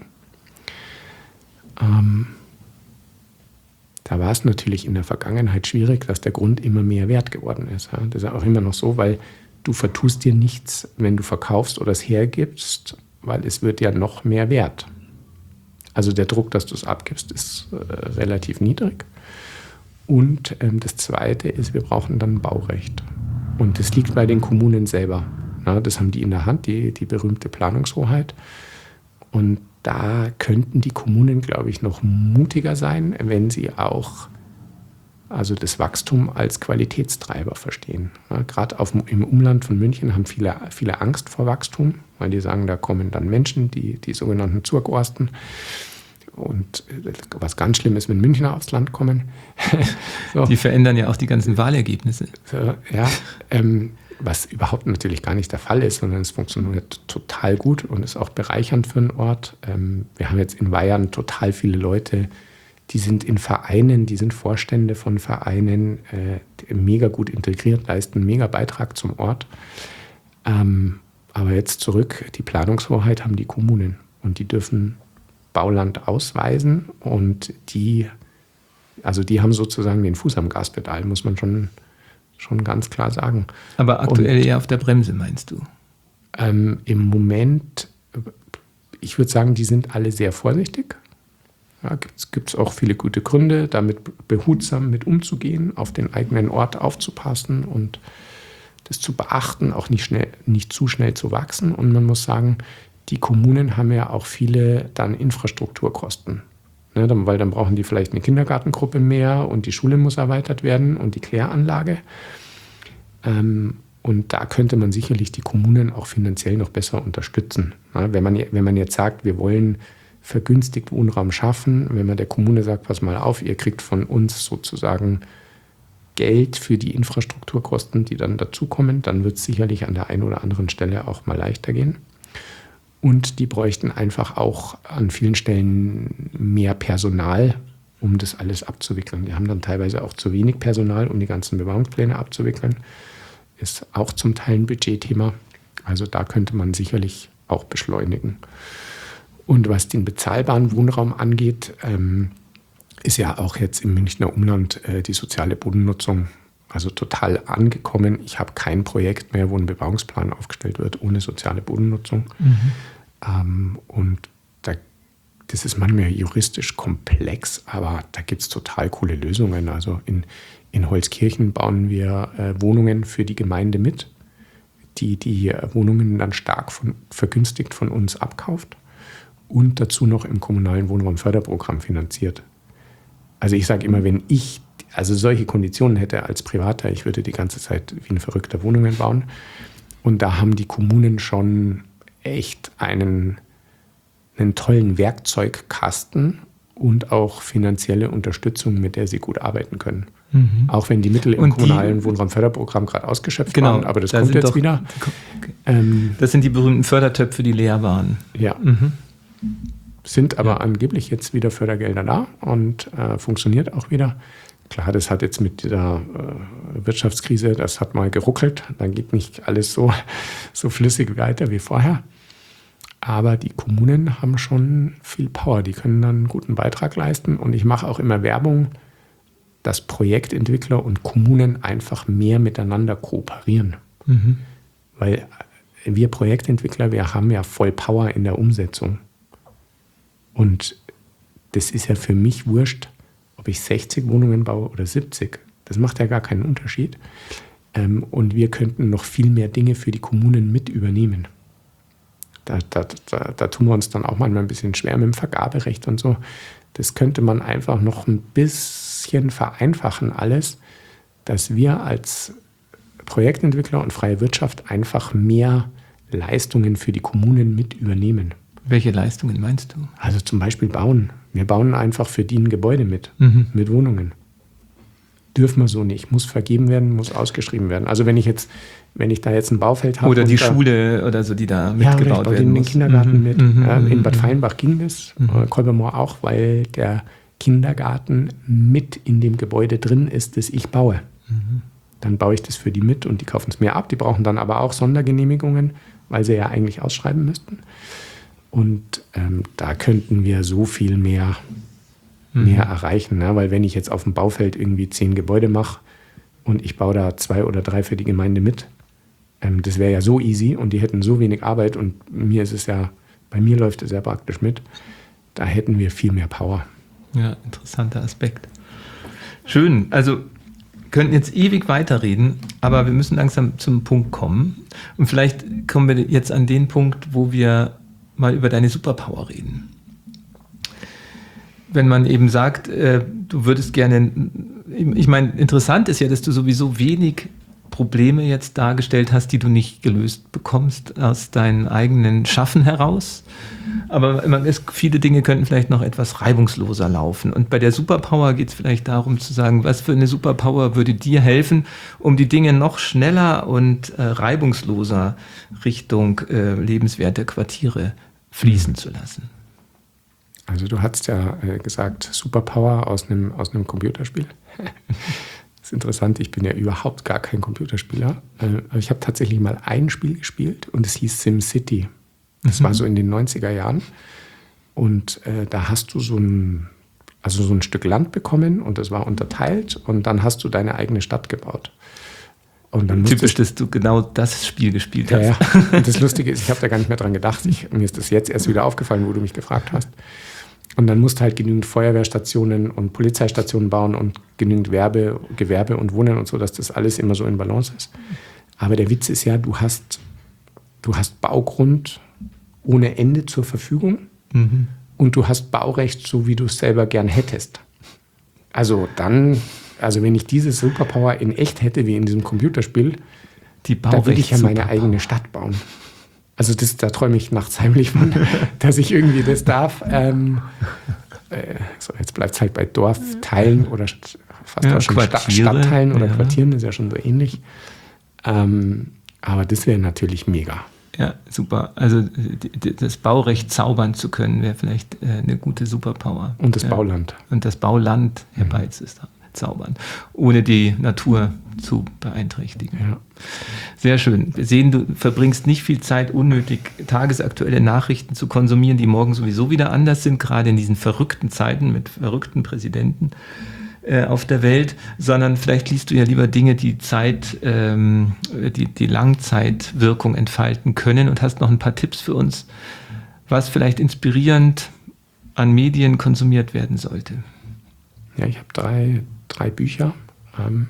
Ähm, da war es natürlich in der Vergangenheit schwierig, dass der Grund immer mehr wert geworden ist. Ja? Das ist auch immer noch so, weil du vertust dir nichts, wenn du verkaufst oder es hergibst, weil es wird ja noch mehr wert. Also der Druck, dass du es abgibst, ist äh, relativ niedrig. Und ähm, das Zweite ist, wir brauchen dann Baurecht. Und das liegt bei den Kommunen selber. Ja, das haben die in der Hand, die, die berühmte Planungshoheit. Und da könnten die Kommunen, glaube ich, noch mutiger sein, wenn sie auch also das Wachstum als Qualitätstreiber verstehen. Ja, gerade auf, im Umland von München haben viele, viele Angst vor Wachstum, weil die sagen, da kommen dann Menschen, die, die sogenannten Zurgorsten. Und was ganz schlimm ist, wenn Münchner aufs Land kommen. So. Die verändern ja auch die ganzen Wahlergebnisse. So, ja, ähm, was überhaupt natürlich gar nicht der Fall ist, sondern es funktioniert total gut und ist auch bereichernd für einen Ort. Ähm, wir haben jetzt in Weyern total viele Leute, die sind in Vereinen, die sind Vorstände von Vereinen, äh, mega gut integriert, leisten einen mega Beitrag zum Ort. Ähm, aber jetzt zurück, die Planungshoheit haben die Kommunen und die dürfen Bauland ausweisen und die, also die haben sozusagen den Fuß am Gaspedal, muss man schon, schon ganz klar sagen. Aber aktuell und, eher auf der Bremse, meinst du? Ähm, im Moment, ich würde sagen, die sind alle sehr vorsichtig. Ja, gibt es auch viele gute Gründe, damit behutsam mit umzugehen, auf den eigenen Ort aufzupassen und das zu beachten, auch nicht, schnell, nicht zu schnell zu wachsen. Und man muss sagen, die Kommunen haben ja auch viele dann Infrastrukturkosten. Ne, dann, weil dann brauchen die vielleicht eine Kindergartengruppe mehr und die Schule muss erweitert werden und die Kläranlage. Ähm, und da könnte man sicherlich die Kommunen auch finanziell noch besser unterstützen. Ja, wenn man, wenn man jetzt sagt, wir wollen vergünstigt Wohnraum schaffen, wenn man der Kommune sagt, pass mal auf, ihr kriegt von uns sozusagen Geld für die Infrastrukturkosten, die dann dazukommen, dann wird es sicherlich an der einen oder anderen Stelle auch mal leichter gehen. Und die bräuchten einfach auch an vielen Stellen mehr Personal, um das alles abzuwickeln. Die haben dann teilweise auch zu wenig Personal, um die ganzen Bebauungspläne abzuwickeln. Ist auch zum Teil ein Budgetthema. Also da könnte man sicherlich auch beschleunigen. Und was den bezahlbaren Wohnraum angeht, ähm, ist ja auch jetzt im Münchner Umland äh, die soziale Bodennutzung also total angekommen. Ich habe kein Projekt mehr, wo ein Bebauungsplan aufgestellt wird ohne soziale Bodennutzung. Mhm. Ähm, und da, das ist manchmal juristisch komplex, aber da gibt es total coole Lösungen. Also in, in Holzkirchen bauen wir äh, Wohnungen für die Gemeinde mit, die die äh, Wohnungen dann stark von, vergünstigt von uns abkauft und dazu noch im kommunalen Wohnraumförderprogramm finanziert. Also ich sage immer, wenn ich also solche Konditionen hätte als Privater, ich würde die ganze Zeit wie ein Verrückter Wohnungen bauen. Und da haben die Kommunen schon echt einen, einen tollen Werkzeugkasten und auch finanzielle Unterstützung, mit der sie gut arbeiten können. Mhm. Auch wenn die Mittel im und kommunalen die, Wohnraumförderprogramm gerade ausgeschöpft genau, waren, aber das da kommt jetzt doch, wieder. Okay. Ähm, das sind die berühmten Fördertöpfe, die leer waren. Ja. Mhm. Sind aber ja. angeblich jetzt wieder Fördergelder da und äh, funktioniert auch wieder. Klar, das hat jetzt mit der äh, Wirtschaftskrise, das hat mal geruckelt. Dann geht nicht alles so, so flüssig weiter wie vorher. Aber die Kommunen haben schon viel Power. Die können dann einen guten Beitrag leisten. Und ich mache auch immer Werbung, dass Projektentwickler und Kommunen einfach mehr miteinander kooperieren. Mhm. Weil wir Projektentwickler, wir haben ja voll Power in der Umsetzung. Und das ist ja für mich wurscht, ob ich sechzig Wohnungen baue oder siebzig. Das macht ja gar keinen Unterschied. Ähm, und wir könnten noch viel mehr Dinge für die Kommunen mit übernehmen. Da, da, da, da tun wir uns dann auch manchmal ein bisschen schwer mit dem Vergaberecht und so. Das könnte man einfach noch ein bisschen vereinfachen alles, dass wir als Projektentwickler und freie Wirtschaft einfach mehr Leistungen für die Kommunen mit übernehmen. Welche Leistungen meinst du? Also zum Beispiel bauen. Wir bauen einfach für die ein Gebäude mit, mhm. mit Wohnungen. Dürfen wir so nicht. Muss vergeben werden, muss ausgeschrieben werden. Also wenn ich jetzt, wenn ich da jetzt ein Baufeld habe. Oder die da, Schule oder so, die da ja, mitgebaut werden muss. Ja, den Kindergarten mhm. mit. Mhm. Ja, in Bad Feinbach ging das, mhm. Kolbermoor auch, weil der Kindergarten mit in dem Gebäude drin ist, das ich baue. Mhm. Dann baue ich das für die mit und die kaufen es mir ab. Die brauchen dann aber auch Sondergenehmigungen, weil sie ja eigentlich ausschreiben müssten. Und ähm, da könnten wir so viel mehr, mhm. mehr erreichen. Ne? Weil wenn ich jetzt auf dem Baufeld irgendwie zehn Gebäude mache und ich baue da zwei oder drei für die Gemeinde mit, ähm, das wäre ja so easy und die hätten so wenig Arbeit und mir ist es ja, bei mir läuft es ja praktisch mit. Da hätten wir viel mehr Power. Ja, interessanter Aspekt. Schön, also könnten jetzt ewig weiterreden, aber wir müssen langsam zum Punkt kommen. Und vielleicht kommen wir jetzt an den Punkt, wo wir mal über deine Superpower reden. wenn man eben sagt, äh, du würdest gerne, ich meine, interessant ist ja, dass du sowieso wenig Probleme jetzt dargestellt hast, die du nicht gelöst bekommst aus deinem eigenen Schaffen heraus. Aber man ist, viele Dinge könnten vielleicht noch etwas reibungsloser laufen. Und bei der Superpower geht es vielleicht darum zu sagen, was für eine Superpower würde dir helfen, um die Dinge noch schneller und äh, reibungsloser Richtung äh, lebenswerte Quartiere fließen zu lassen. Also du hast ja äh, gesagt, Superpower aus einem aus einem Computerspiel. Das ist interessant, ich bin ja überhaupt gar kein Computerspieler. Äh, ich habe tatsächlich mal ein Spiel gespielt und es hieß SimCity. Das mhm. war so in den neunziger Jahren. Und äh, da hast du so ein, also so ein Stück Land bekommen und das war unterteilt und dann hast du deine eigene Stadt gebaut. Und dann Typisch, dass du genau das Spiel gespielt hast. Ja, ja. Und das Lustige ist, ich habe da gar nicht mehr dran gedacht. Ich, mir ist das jetzt erst wieder aufgefallen, wo du mich gefragt hast. Und dann musst du halt genügend Feuerwehrstationen und Polizeistationen bauen und genügend Werbe, Gewerbe und Wohnen und so, dass das alles immer so in Balance ist. Aber der Witz ist ja, du hast, du hast Baugrund ohne Ende zur Verfügung mhm. und du hast Baurecht, so wie du es selber gern hättest. Also dann, also wenn ich diese Superpower in echt hätte, wie in diesem Computerspiel, Die da würde ich ja meine eigene Stadt bauen. Also das, da träume ich nachts heimlich von, dass ich irgendwie das darf. Ähm, äh, so, jetzt bleibt es halt bei Dorfteilen oder fast ja, auch schon Sta- Stadtteilen oder ja. Quartieren, das ist ja schon so ähnlich. Ähm, aber das wäre natürlich mega. Ja, super. Also die, die, das Baurecht zaubern zu können, wäre vielleicht äh, eine gute Superpower. Und das ja. Bauland. Und das Bauland herbeizuzaubern, ohne die Natur zu beeinträchtigen. Ja. Sehr schön. Wir sehen, du verbringst nicht viel Zeit, unnötig tagesaktuelle Nachrichten zu konsumieren, die morgen sowieso wieder anders sind, gerade in diesen verrückten Zeiten mit verrückten Präsidenten äh, auf der Welt, sondern vielleicht liest du ja lieber Dinge, die Zeit, ähm, die, die Langzeitwirkung entfalten können und hast noch ein paar Tipps für uns, was vielleicht inspirierend an Medien konsumiert werden sollte. Ja, ich habe drei, drei Bücher. Ähm,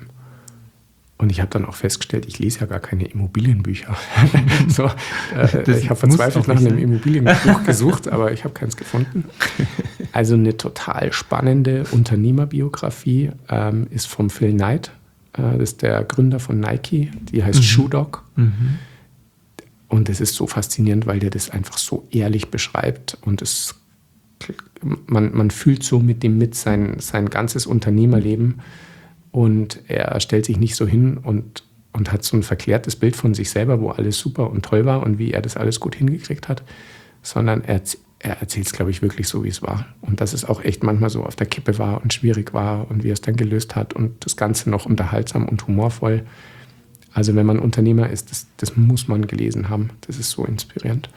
Und ich habe dann auch festgestellt, ich lese ja gar keine Immobilienbücher. so, äh, ich habe verzweifelt nach einem Immobilienbuch gesucht, aber ich habe keins gefunden. Also eine total spannende Unternehmerbiografie ähm, ist vom Phil Knight. Äh, das ist der Gründer von Nike. Die heißt mhm. Shoe Dog. Mhm. Und es ist so faszinierend, weil der das einfach so ehrlich beschreibt. Und es, man, man fühlt so mit dem mit sein, sein ganzes Unternehmerleben. Und er stellt sich nicht so hin und, und hat so ein verklärtes Bild von sich selber, wo alles super und toll war und wie er das alles gut hingekriegt hat, sondern er, er erzählt es, glaube ich, wirklich so, wie es war. Und dass es auch echt manchmal so auf der Kippe war und schwierig war und wie er es dann gelöst hat und das Ganze noch unterhaltsam und humorvoll. Also wenn man Unternehmer ist, das, das muss man gelesen haben. Das ist so inspirierend.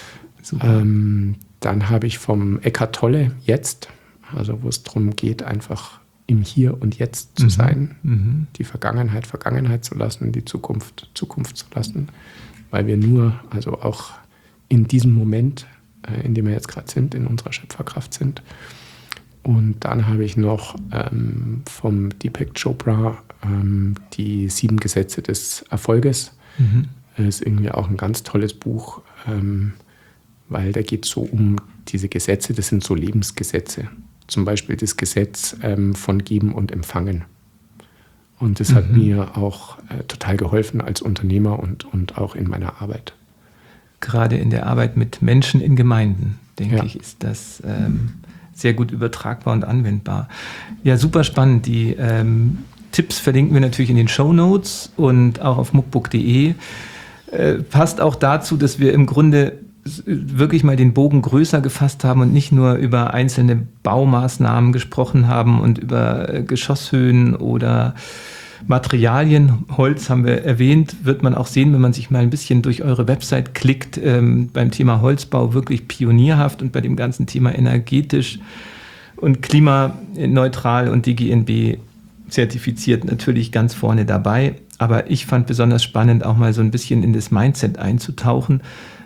Ähm, dann habe ich vom Eckhart Tolle Jetzt, also wo es darum geht, einfach im Hier und Jetzt zu mhm. sein, mhm. die Vergangenheit Vergangenheit zu lassen, die Zukunft Zukunft zu lassen, weil wir nur, also auch in diesem Moment, äh, in dem wir jetzt gerade sind, in unserer Schöpferkraft sind. Und dann habe ich noch ähm, vom Deepak Chopra ähm, die sieben Gesetze des Erfolges. Mhm. Das ist irgendwie auch ein ganz tolles Buch, ähm, weil da geht es so um diese Gesetze, das sind so Lebensgesetze. Zum Beispiel das Gesetz ähm, von Geben und Empfangen. Und das mhm. hat mir auch äh, total geholfen als Unternehmer und, und auch in meiner Arbeit. Gerade in der Arbeit mit Menschen in Gemeinden, denke ja. ich, ist das ähm, sehr gut übertragbar und anwendbar. Ja, super spannend. Die ähm, Tipps verlinken wir natürlich in den Shownotes und auch auf muckbook punkt de. Äh, passt auch dazu, dass wir im Grunde wirklich mal den Bogen größer gefasst haben und nicht nur über einzelne Baumaßnahmen gesprochen haben und über Geschosshöhen oder Materialien. Holz haben wir erwähnt, wird man auch sehen, wenn man sich mal ein bisschen durch eure Website klickt, ähm, beim Thema Holzbau wirklich pionierhaft und bei dem ganzen Thema energetisch und klimaneutral und D G N B zertifiziert natürlich ganz vorne dabei. Aber ich fand besonders spannend, auch mal so ein bisschen in das Mindset einzutauchen.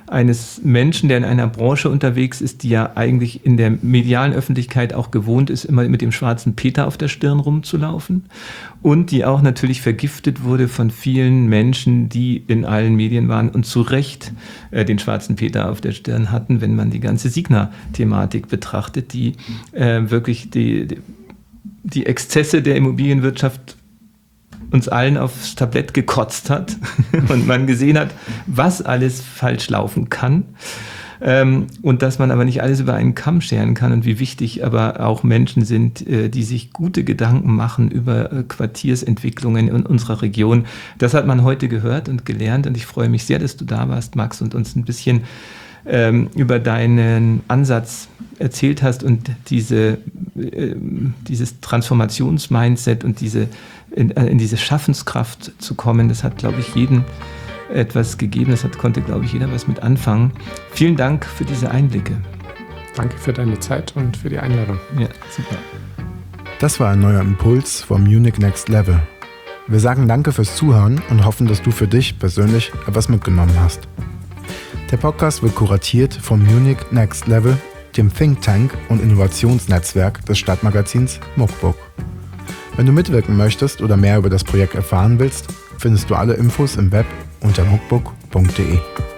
eines Menschen, der in einer Branche unterwegs ist, die ja eigentlich in der medialen Öffentlichkeit auch gewohnt ist, immer mit dem schwarzen Peter auf der Stirn rumzulaufen und die auch natürlich vergiftet wurde von vielen Menschen, die in allen Medien waren und zu Recht äh, den schwarzen Peter auf der Stirn hatten, wenn man die ganze Signa-Thematik betrachtet, die äh, wirklich die, die, die Exzesse der Immobilienwirtschaft uns allen aufs Tablett gekotzt hat und man gesehen hat, was alles falsch laufen kann ähm, und dass man aber nicht alles über einen Kamm scheren kann und wie wichtig aber auch Menschen sind, äh, die sich gute Gedanken machen über äh, Quartiersentwicklungen in unserer Region. Das hat man heute gehört und gelernt und ich freue mich sehr, dass du da warst, Max, und uns ein bisschen ähm, über deinen Ansatz erzählt hast und diese, äh, dieses Transformationsmindset und diese In, in diese Schaffenskraft zu kommen, das hat, glaube ich, jedem etwas gegeben. Das hat, konnte, glaube ich, jeder was mit anfangen. Vielen Dank für diese Einblicke. Danke für deine Zeit und für die Einladung. Ja, super. Das war ein neuer Impuls vom Munich Next Level. Wir sagen Danke fürs Zuhören und hoffen, dass du für dich persönlich etwas mitgenommen hast. Der Podcast wird kuratiert vom Munich Next Level, dem Think Tank und Innovationsnetzwerk des Stadtmagazins Muckbook. Wenn du mitwirken möchtest oder mehr über das Projekt erfahren willst, findest du alle Infos im Web unter muckbook punkt de.